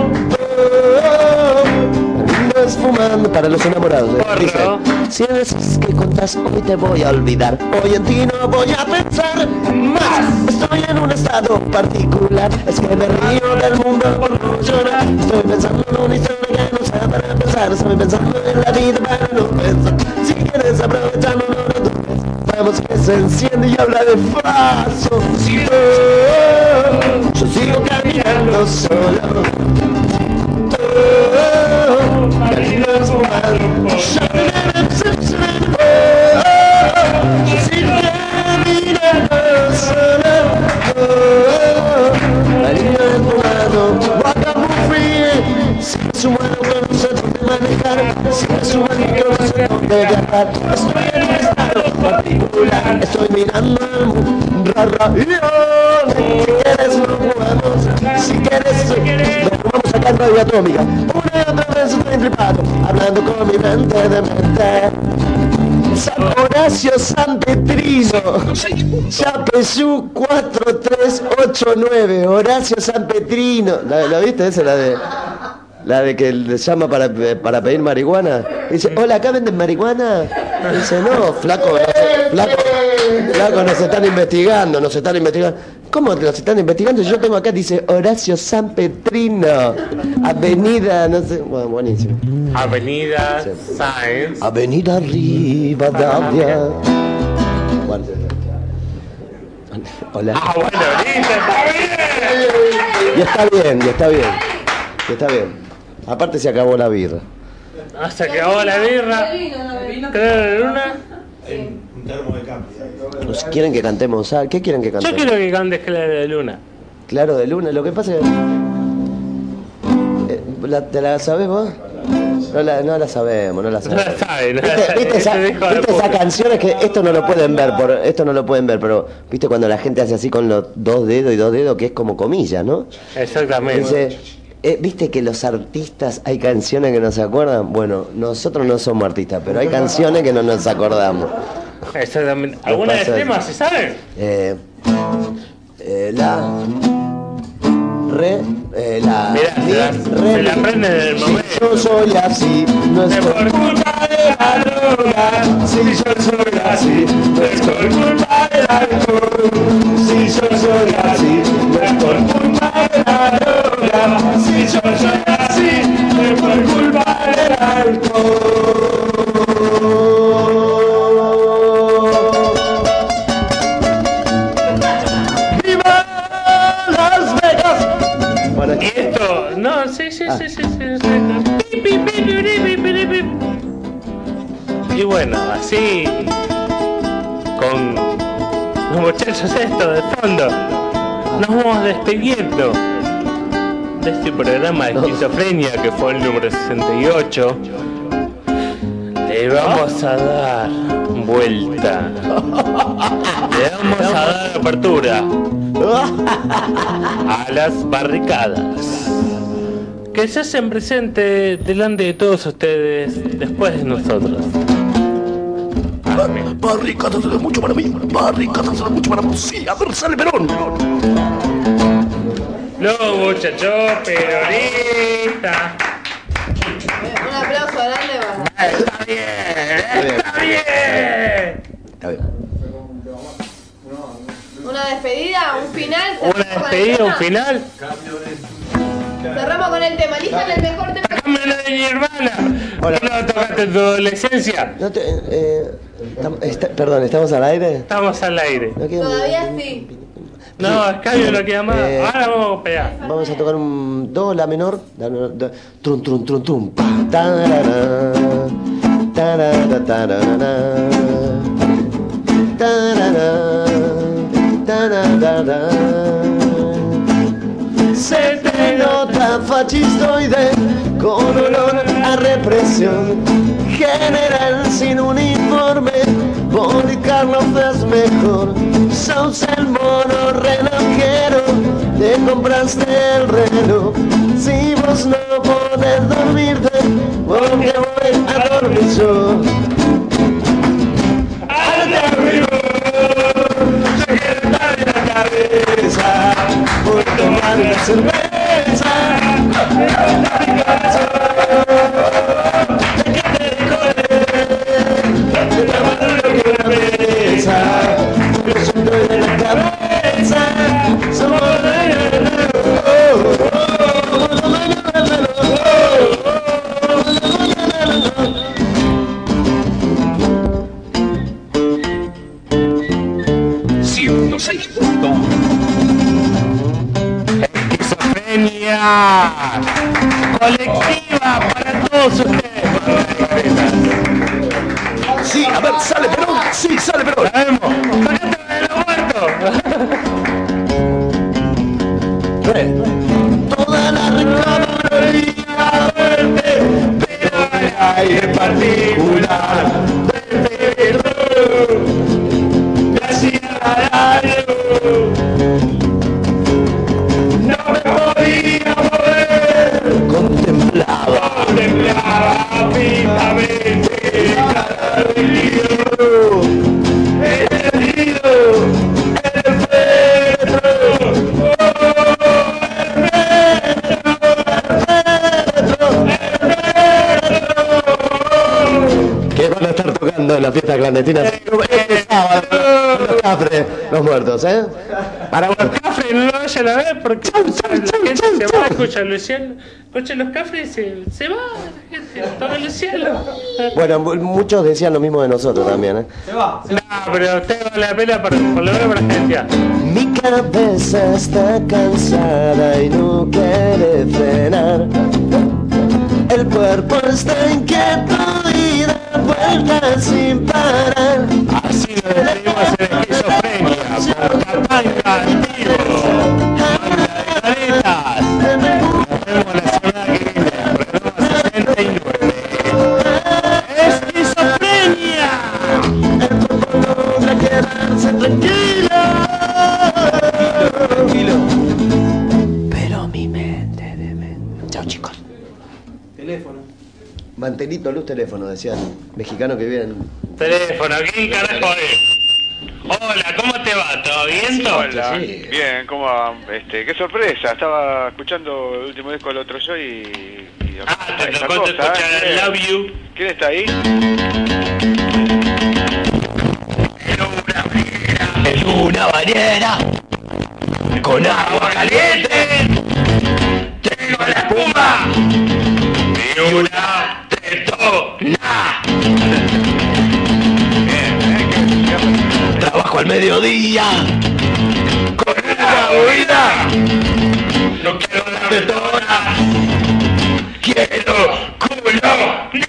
Fumando para los enamorados, ¿eh? Dice, si eres que contás, hoy te voy a olvidar. Hoy en ti no voy a pensar más. Estoy en un estado particular. Es que me río del mundo por no llorar. Estoy pensando en una historia que no sea para pensar. Estoy pensando en la vida para no pensar. Si quieres aprovecharlo, no lo dudes. Vamos que se enciende y habla de fraso. Oh, yo sigo caminando solo. Marinos humanos, yo sigo caminando solo. Marinos humanos, Guacamufi, sigue sumando que no sé dónde manejar, sigue sumando que no sé dónde viajar. Estoy en un estado particular, estoy mirando al mundo, rara, si quieres lo jugamos, si quieres lo jugamos acá en Radio Atómica. Una y otra vez estoy tripado, hablando con mi mente de mente. San Horacio San Petrino, Yapeyú cuatro tres ocho nueve, Horacio San Petrino. ¿La, la viste esa? La de... La de que le llama para, para pedir marihuana. Dice, hola, ¿acá venden marihuana? Dice, no, flaco, no se, flaco, flaco, nos están investigando, nos están investigando. ¿Cómo nos están investigando? Yo tengo acá, dice, Horacio San Petrino, avenida, no sé, bueno, buenísimo. Avenida Sí. Sáenz. Avenida Rivadavia. Bueno. Hola. Ah, bueno, listo, está bien. Y está bien, y está bien, y está bien. Aparte se acabó la birra. Ah, se acabó la birra. Claro, de luna. Pues, ¿quieren que cantemos? Ah, ¿qué quieren que Yo cantemos? quiero que cantes Claro de luna. Claro de luna, lo que pasa es que... Eh, ¿la, ¿Te la sabés vos? No la, no la sabemos, no la No la sabemos. sabe, no la ¿Viste, sabe. viste, esa, Ese hijo de viste puta. esas canciones que esto no lo pueden ver, por, esto no lo pueden ver, pero viste cuando la gente hace así con los dos dedos y dos dedos, que es como comillas, ¿no? Exactamente. Dice, eh, viste que los artistas hay canciones que no se acuerdan. Bueno, nosotros no somos artistas, pero hay canciones que no nos acordamos. Exactamente. ¿Alguna de pasa es- temas se saben? Eh, eh, la re eh, la Mirá, mi, se la- re, se la mi. aprende en el Si momento. yo soy así, no es Es por por culpa de la droga. Si yo soy así, no es por culpa del alcohol. Si yo soy así, no es por culpa de la droga. Si yo soy así, no es por culpa del alcohol. ¡Viva Las Vegas! Bueno, Y esto, no, sí, sí, sí, sí, sí, sí. Pi, pi, pi, pi, pi, pi, pi. Y bueno, así, con los muchachos estos de fondo, nos vamos despidiendo de este programa de esquizofrenia que fue el número sesenta y ocho. Le vamos a dar vuelta. Le vamos a dar apertura a las barricadas que se hacen presente delante de todos ustedes después de nosotros. Amén. Barricadas es mucho para mí. Barricadas es mucho para vos. Sí, a ver, sale Perón. Los muchachos peronistas. Un aplauso grande para... Está bien, está bien. está bien. Una despedida, un final. Una cerramos con el despedida, un tema. final. Cerramos con el tema. Elijan el mejor tema. Sacame la de mi hermana. Hola. ¿No tocaste en tu adolescencia? No te, eh, tam- está- perdón, ¿estamos al aire? Estamos al aire. ¿No queda un- Todavía sí. No, Escabio no queda más. Eh, Ahora vamos a pegar. Vamos a tocar un do, la menor, la menor, do, trum trum trum trum, pa, tarara, tarara, tarara, tarara, na, na, na, na. Se te nota fascistoide con olor a represión. General sin uniforme, Boris Karloff es mejor. Sos el mono relojero, te compraste el reloj. Si vos no podés dormirte, porque voy a dormir yo. ¡Alta arriba! Yo quiero estar en la cabeza, voy tomando cerveza. ¡Alta mi corazón! De la cabeza, somos ciento seis puntos. Esquizofrenia colectiva para todos ustedes. Sí, a ver, sale Perón. Sí, sale Perón. La vemos. ¡Sácate de los muertos! toda la recamaría verde, pero el aire particular de Pedro me hacía daño. No me podía mover, contemplaba, contemplaba fijamente cada herido, el herido, el Pedro. Que van a estar tocando en la fiesta clandestina el sábado, los cafres, los muertos, ¿eh? Para los cafres no lo vayan a ver porque la gente se va, escucha Luciano, escucha los cafres y se, se va la gente, toca Luciano. Bueno, mu- muchos decían lo mismo de nosotros también, ¿eh? Se va. Se va. No, pero usted vale la pena por, por lo menos para gente. Mi cabeza está cansada y no quiere frenar. El cuerpo está inquieto y da vueltas sin parar. Así nos despedimos en Esquizofrenia por Capanga Antiguo, Banda de Caretas. Nos vemos la semana que viene, programa sesenta y nueve. ¡Esquizofrenia! El cuerpo logra quedarse tranquilo. Tranquilo. Pero mi mente debe. Chao, chicos. Teléfono. Mantenito luz teléfono, decían mexicanos que viven. Teléfono, ¿quién carajo es? Hola, ¿cómo te va? ¿Todo bien, Tom? Hola, Sí. bien, ¿cómo va? Este, qué sorpresa, estaba escuchando el último disco del otro yo y... y Ah, te esta tocó cosa, escuchar ¿eh? el Love You. ¿Quién está ahí? En una bañera con agua caliente tengo la espuma de una tetona. Trabajo al mediodía con una bebida. No quiero la tetona, quiero culo.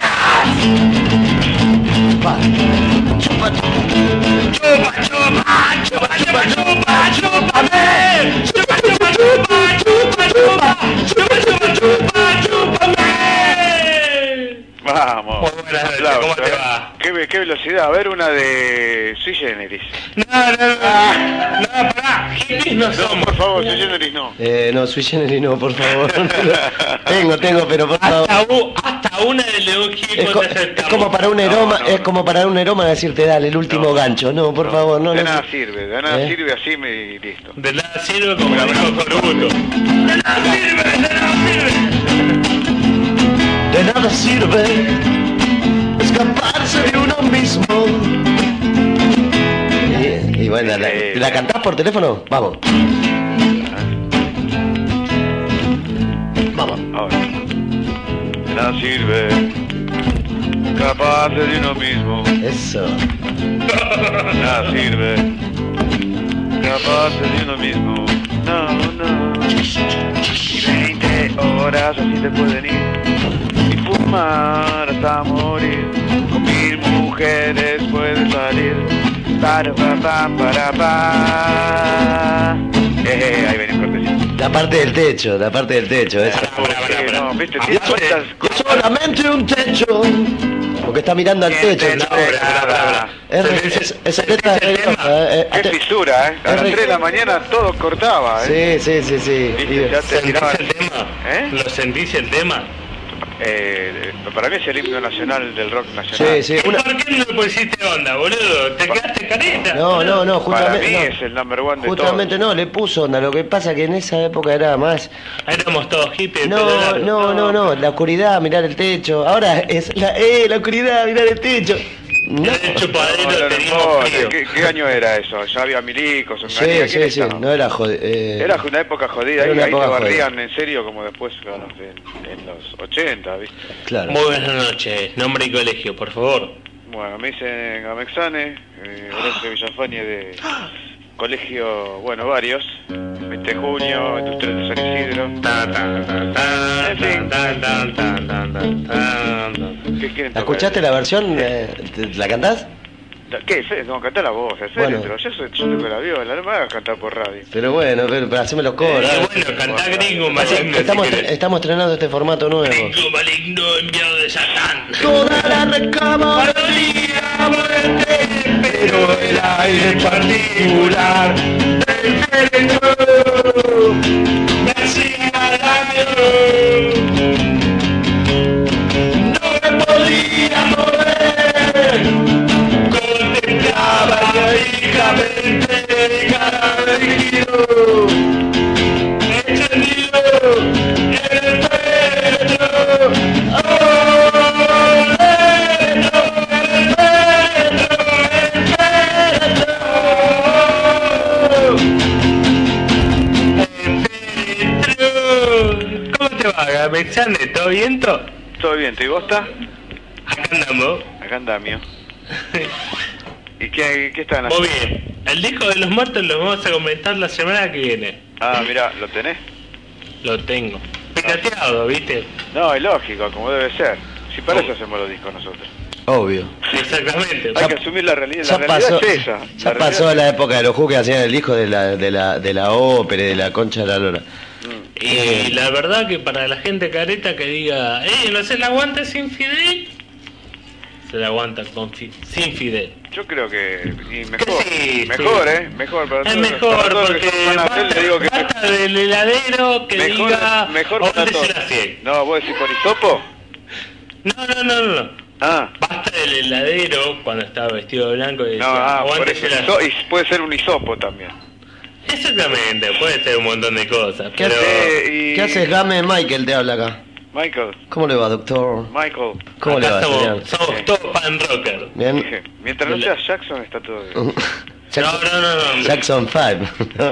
Chupa, chupa, chupa, chupa, chupa, chupa, chúpame. Chupa, chupa, chupa, chupa, chupa, chupa, chupa, chupa, chúpame. Vamos. Muy buenas noches, Aplausos, ¿cómo te ¿eh? va? ¿Qué, ve- qué velocidad? A ver, una de Sui Generis. No, no, no, no, pará, hippies no No, somos. por favor, Sui Generis no. Eh, no, Sui Generis no, por favor. tengo, tengo, pero por favor. Hasta, u- hasta una de León Es, Hipo co- te es acercamos. como para un eroma, No, no, es no. como para un eroma decirte dale el último No, gancho. No, por favor, no. De no. nada sirve, de nada ¿Eh? sirve así me y listo. De nada sirve como dijo Corbuto. De nada sirve, de nada sirve. De nada sirve escaparse de uno mismo. Y, y bueno, ¿la, ¿la cantás por teléfono? Vamos. Vamos. Ahora. De nada sirve escaparse de uno mismo. Eso. Nada sirve escaparse de uno mismo. No, no. Y veinte horas así te pueden ir. Y fumar hasta morir. Con mil mujeres puedes salir. Para, pa, pa, para, pa. Eh, ahí viene el cortecito. La parte del techo, la parte del techo. Esa. Eh, no, viste, Y tiene eso- cuentas. y solamente un techo. Porque está mirando al Bien, techo. techo, No, nada. es re- es- esa letra es re loca, eh, Qué eh, fisura, ¿eh? A es las re- tres de la mañana todo cortaba, ¿eh? Sí, sí, sí, sí. Viste, Y- ya te tiraban. ¿Sentís el tema? ¿Eh? ¿Lo sentís el tema? Eh, para mí es el himno nacional del rock nacional. Sí, sí. ¿Y Una... por qué no le pusiste onda, boludo? ¿Te quedaste careta? No, no, no, Para mí justamente. es el number one de Justamente no, le puso onda. Lo que pasa que en esa época era más. Éramos todos hippies. No, pelo largo. no, no, no. La oscuridad, mirar el techo. Ahora es la. ¡Eh! La oscuridad, mirar el techo. No. En el chupadero todos. No, no, teníamos no, frío. ¿qué, ¿Qué año era eso? Ya había milicos, un Sí, año, sí, sí. No era jodido. Eh... Era una época jodida, Era ahí, una ahí te época barrían en serio como después claro, en, en los ochenta, ¿viste? Claro. Muy buenas noches. Nombre y colegio, por favor. Bueno, me dicen Gamexane, eh, Horacio Villafañe de colegio, bueno, varios, veinte de junio, Industrial de San Isidro. Tan, tan, tan, tan, En fin. tan, tan, tan, tan, tan, tan. ¿Qué quieren ¿La tocar? escuchaste la versión? Eh, ¿te- ¿La cantás? ¿Qué? Fe- No, cantá la voz, es Bueno. pero yo, soy, yo tengo la viola, no me hagas cantar por radio. Pero bueno, pero, pero haceme los coros. Eh, ¿eh? bueno, cantá gringo maligno. Estamos, si querés. estamos estrenando este formato nuevo. Gringo maligno enviado de Satán. Toda la recamaría muerte, pero el aire particular del techo me hacía daño. No me podía mover, contemplaba laicamente cada giro extendido en el pecho. ¡Oh, dentro del pecho, el pecho! ¿Cómo te va, Gamexane? ¿Todo bien? ¿Todo? ¿Todo bien? ¿Y vos estás? Acá andamos. Acá andamio. ¿Y qué, qué están Muy haciendo? bien. El disco de los muertos lo vamos a comentar la semana que viene. Ah, mira, ¿lo tenés? Lo tengo. Pirateado, ¿viste? No, es lógico, como debe ser. Si para Oh. eso hacemos los discos nosotros. Obvio. Exactamente. Hay que asumir la realidad, la Ya realidad pasó, es esa. ya La pasó realidad- la época de los juegos que hacían el disco de la, de la, de la ópera y de la concha de la lora. Mm. Y la verdad que para la gente careta que diga, eh, no se la aguanta sin Fidel, se la aguanta con fi- sin Fidel. Yo creo que y mejor, Sí, mejor, sí. eh, mejor para Es todos. mejor para todos los porque que son fanas de él, basta, le digo que basta del heladero que mejor, diga, mejor para "Aguántese todos. la cien". No, vos decís por hisopo. No, no, no, no. Ah, Basta del heladero cuando estaba vestido de blanco y no, decía, ah, por "Aguántese eso. la Hiso- y puede ser un hisopo también. Exactamente, puede ser un montón de cosas, ¿Qué pero Eh, y- ¿Qué haces, Game? Michael te habla acá. Michael, ¿Cómo le va, doctor? Michael. ¿Cómo le acá va, somos, señor? somos Sí. todos pan rocker. Bien. Dije, mientras no seas Jackson está todo bien. No, no, no, no. Jackson cinco.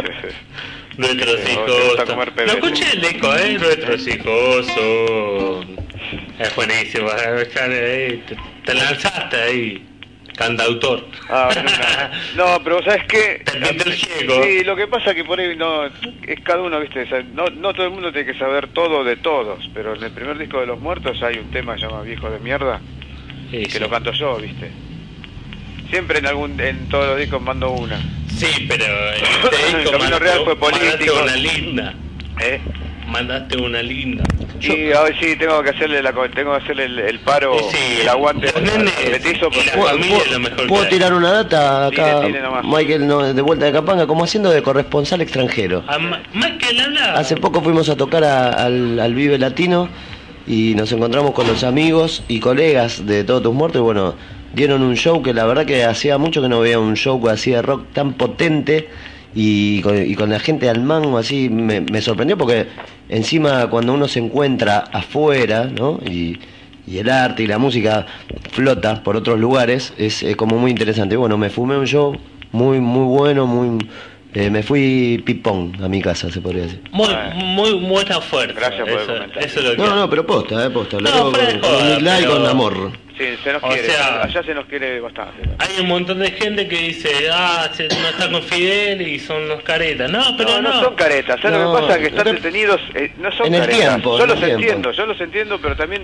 Nuestros Sí, hijos. te gusta comer No pebete. escuché el eco, ¿eh? Nuestros hijos son. Es buenísimo, ¿eh? Te, te lanzaste ahí, cantautor. Ah, no, no, pero ¿sabes qué? Te pinté el ciego. Sí, lo que pasa que por ahí no, es cada uno, viste, o sea, no, no todo el mundo tiene que saber todo de todos, pero en el primer disco de Los Muertos hay un tema llamado Viejo de Mierda, Sí, que sí. lo canto yo, viste. Siempre en algún, en todos los discos mando una. Sí, pero este El disco Camino mandó- Real fue mandaste político. una linda. ¿Eh? Mandaste una linda. Y hoy sí tengo que hacerle la co- tengo que hacerle el, el paro, Y sí, el aguante los al nenes petizo, y la porque familia es lo mejor ¿Puedo que hay. tirar una data acá? Tire, tire nomás. Michael, no, de vuelta de Capanga, como haciendo de corresponsal extranjero. A Ma- Michael habla. Hace poco fuimos a tocar a- al, al Vive Latino y nos encontramos con los amigos y colegas de Todos Tus Muertos y bueno, dieron un show que la verdad que hacía mucho que no veía un show así de rock tan potente y con, y con la gente al mango así, me, me sorprendió porque encima cuando uno se encuentra afuera, ¿no? Y, y el arte y la música flota por otros lugares, es, es como muy interesante. Bueno, me fumé un show muy, muy bueno, muy... Eh, me fui pipón a mi casa, se podría decir. Muy, muy buena fuerza. Gracias por el eso, comentario. eso es lo que No, no, pero posta, eh, posta. Lo No, digo fuera de con, con joda, humildad y pero- con amor. sí, se nos O quiere, sea- allá se nos quiere bastante. Hay un montón de gente que dice, ah, se, no está con Fidel y son los caretas. No, pero No, no. no son caretas, ¿sabes No, lo que pasa? Que están pero- detenidos, eh, no son en el caretas. tiempo, yo en el los tiempo. entiendo, yo los entiendo, pero también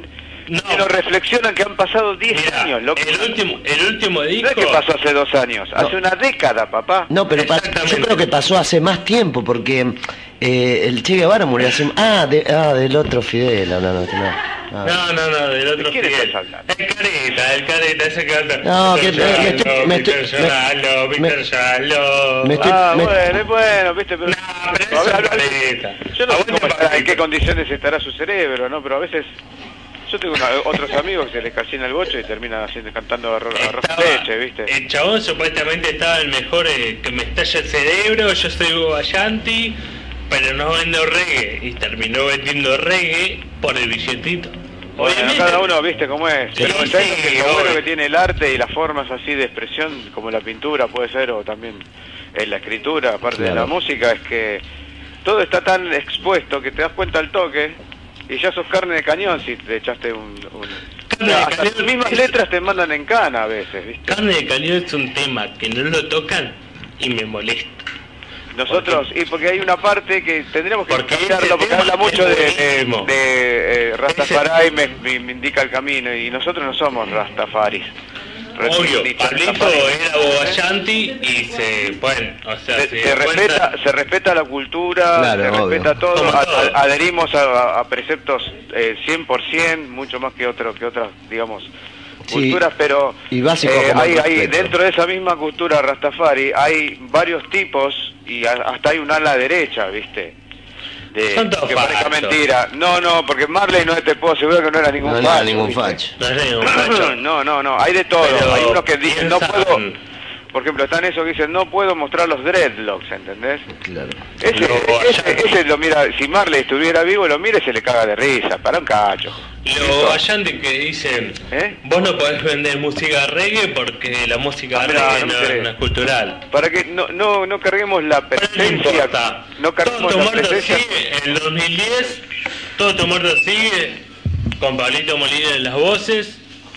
No. Que lo reflexionan que han pasado diez Mirá, años, loco. el último, el último disco... No es que pasó hace dos años, No. hace una década, papá. No, pero pa- Exactamente. yo creo que pasó hace más tiempo, porque eh, el Che Guevara murió hace... Ah, de, ah del otro Fidel, no, no, no. no. Ah. No, no, no, del otro ¿De quién Fidel. estás hablando? El careta, el careta, ese que anda... No, que- Víctor me estoy- Yalo, me Víctor estoy- Yalo, me- Víctor me- Yalo. me estoy- Ah, me- bueno, es bueno, viste, pero... No, pero A eso ver, es a ver, careta. yo no ¿A sé vos te cómo estará, en parece? qué condiciones estará su cerebro, ¿no? Pero a veces... Yo tengo una- otros amigos que se les casina el bocho y terminan haciendo, cantando arroz, arroz Estaba- y leche, ¿viste? El chabón supuestamente estaba el mejor, eh, que me estalla el cerebro, yo soy Hugo Bayanti, pero no vendo reggae. Y terminó vendiendo reggae por el billetito. Bueno, Obviamente. cada uno, viste cómo es. Sí, Pero sí, ¿sabes lo que- lo bueno obvio. que tiene el arte y las formas así de expresión, como la pintura puede ser, o también en la escritura, aparte de Claro. la música, es que todo está tan expuesto que te das cuenta al toque y ya sos carne de cañón si te echaste un... un... Carne de Hasta cañón las mismas es- letras te mandan en cana a veces, ¿viste? Carne de cañón es un tema que no lo tocan y me molesta. Nosotros, y porque hay una parte que tendríamos que Porque cambiarlo, ese porque tema habla mucho es de, de, buenísimo. de, eh, Rastafari, me, me- me indica el camino, y nosotros no somos Rastafaris. Obvio, Ni Pablito Rastafari. era Bobayanti y se, bueno, o sea, Se, se, se da respeta, cuenta- se respeta la cultura, Claro, se obvio. respeta todo, Como a- todo. a- adherimos a, a preceptos eh, cien por ciento, mucho más que otro que otras, digamos, Sí, culturas, pero y básico eh, como el hay, hay- respeto. dentro de esa misma cultura Rastafari hay varios tipos y a- hasta hay un ala derecha, ¿viste? De, Son todos que parezca fachos. mentira. No, no, porque Marley no te puedo asegurar que no era ningún No, facho. no, ningún ¿viste? facho. No es un facho. No, no, no, hay de todo. Pero Hay unos que dicen, no piensan- puedo... Por ejemplo, están esos que dicen, no puedo mostrar los dreadlocks, ¿entendés? Claro. Ese, Lo- ese, ese lo mira, si Marley estuviera vivo, lo mira y se le caga de risa, para un cacho. Los Bobayanti que dicen, ¿Eh? vos no podés vender música reggae porque la música Ah, mirá, reggae no me no, interesa. no es cultural. Para que no, no, no carguemos la Pero no presencia, importa. no carguemos Todo la tu muerto presencia. sigue, en el dos mil diez, todo tu muerto sigue, con Pablito Molina en las voces,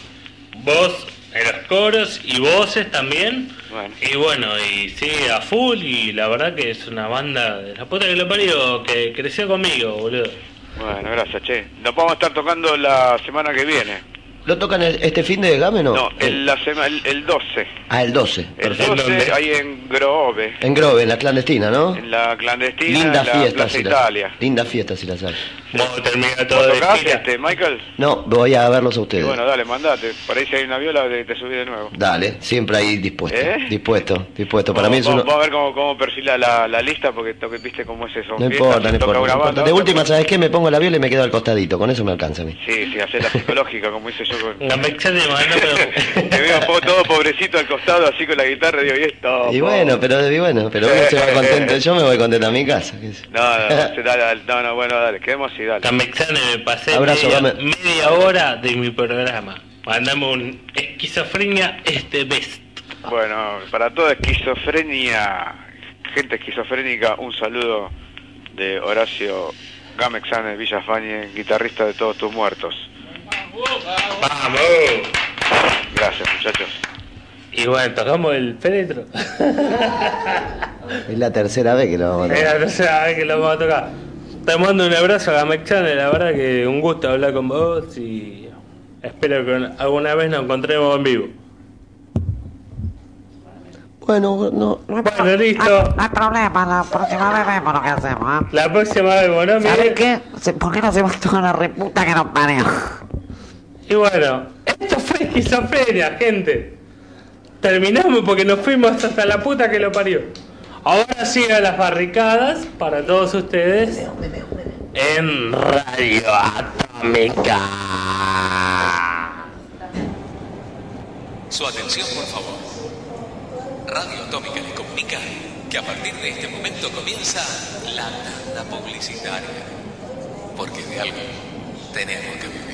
vos en los coros y voces también. Bueno. Y bueno, y sigue a full y la verdad que es una banda de la puta que lo parió, que creció conmigo, boludo. Bueno, gracias, che. Nos vamos a estar tocando la semana que viene. ¿Lo tocan el- este fin de Game no? No, el, la sema, el, el doce. Ah, el doce. El Perfecto. doce, ¿Dónde? ahí en Grove, En Grove, en la clandestina, ¿no? en la clandestina, Linda en la fiesta, Plaza si la, Italia. linda fiesta si las hay. Vamos a terminar todo ¿Vos de tocás, gira. este, Michael? No, voy a verlos a Y ustedes. bueno, dale, mandate. Por ahí si hay una viola, te, te subí de nuevo. Dale, siempre ahí dispuesto. ¿Eh? Dispuesto, dispuesto. Para vamos, mí es vamos- uno... vamos a ver cómo, cómo perfila la, la lista, porque toque, viste cómo es eso. No importa, no importa, no importa. De última, ¿sabes qué? Me pongo la viola y me quedo al costadito. Con eso me alcanza a mí. Sí, sí, hacer la psicológica, como hice yo con... La mexicana de mano, pero... Te veo un poco todo pobrecito al costado, así con la guitarra, digo, y esto... Y bueno, pero y bueno, pero uno se va contento. Yo me voy contento a mi casa. qué sé yo. No, no, no, dale, dale, no, no, bueno, dale, quedemos así, dale. La mexicana me pasé Abrazo, media, dame. media hora de mi programa. Mandame un esquizofrenia este best. Bueno, para toda esquizofrenia, gente esquizofrénica, un saludo de Horacio Gamexane Villafañe, guitarrista de Todos Tus Muertos. ¡Vamos! Gracias, muchachos. Y bueno, tocamos el féretro. Es la tercera vez que lo vamos a Es tocar. la tercera vez que lo vamos a tocar. Te mando un abrazo a Gamexane, la verdad que un gusto hablar con vos y espero que alguna vez nos encontremos en vivo. Bueno, no. Bueno, listo. No hay problema, la próxima vez vemos lo que hacemos, ¿eh? La próxima vez, ¿no? ¿Sabes Miguel? qué? Se- ¿Por qué no se va toda la reputa que nos parió? Y bueno, esto fue esquizofrenia, gente. Terminamos porque nos fuimos hasta la puta que lo parió. Ahora sigan las barricadas para todos ustedes en Radio Atómica. Su atención, por favor. Radio Atómica les comunica que a partir de este momento comienza la tanda publicitaria. Porque de algo tenemos que vivir.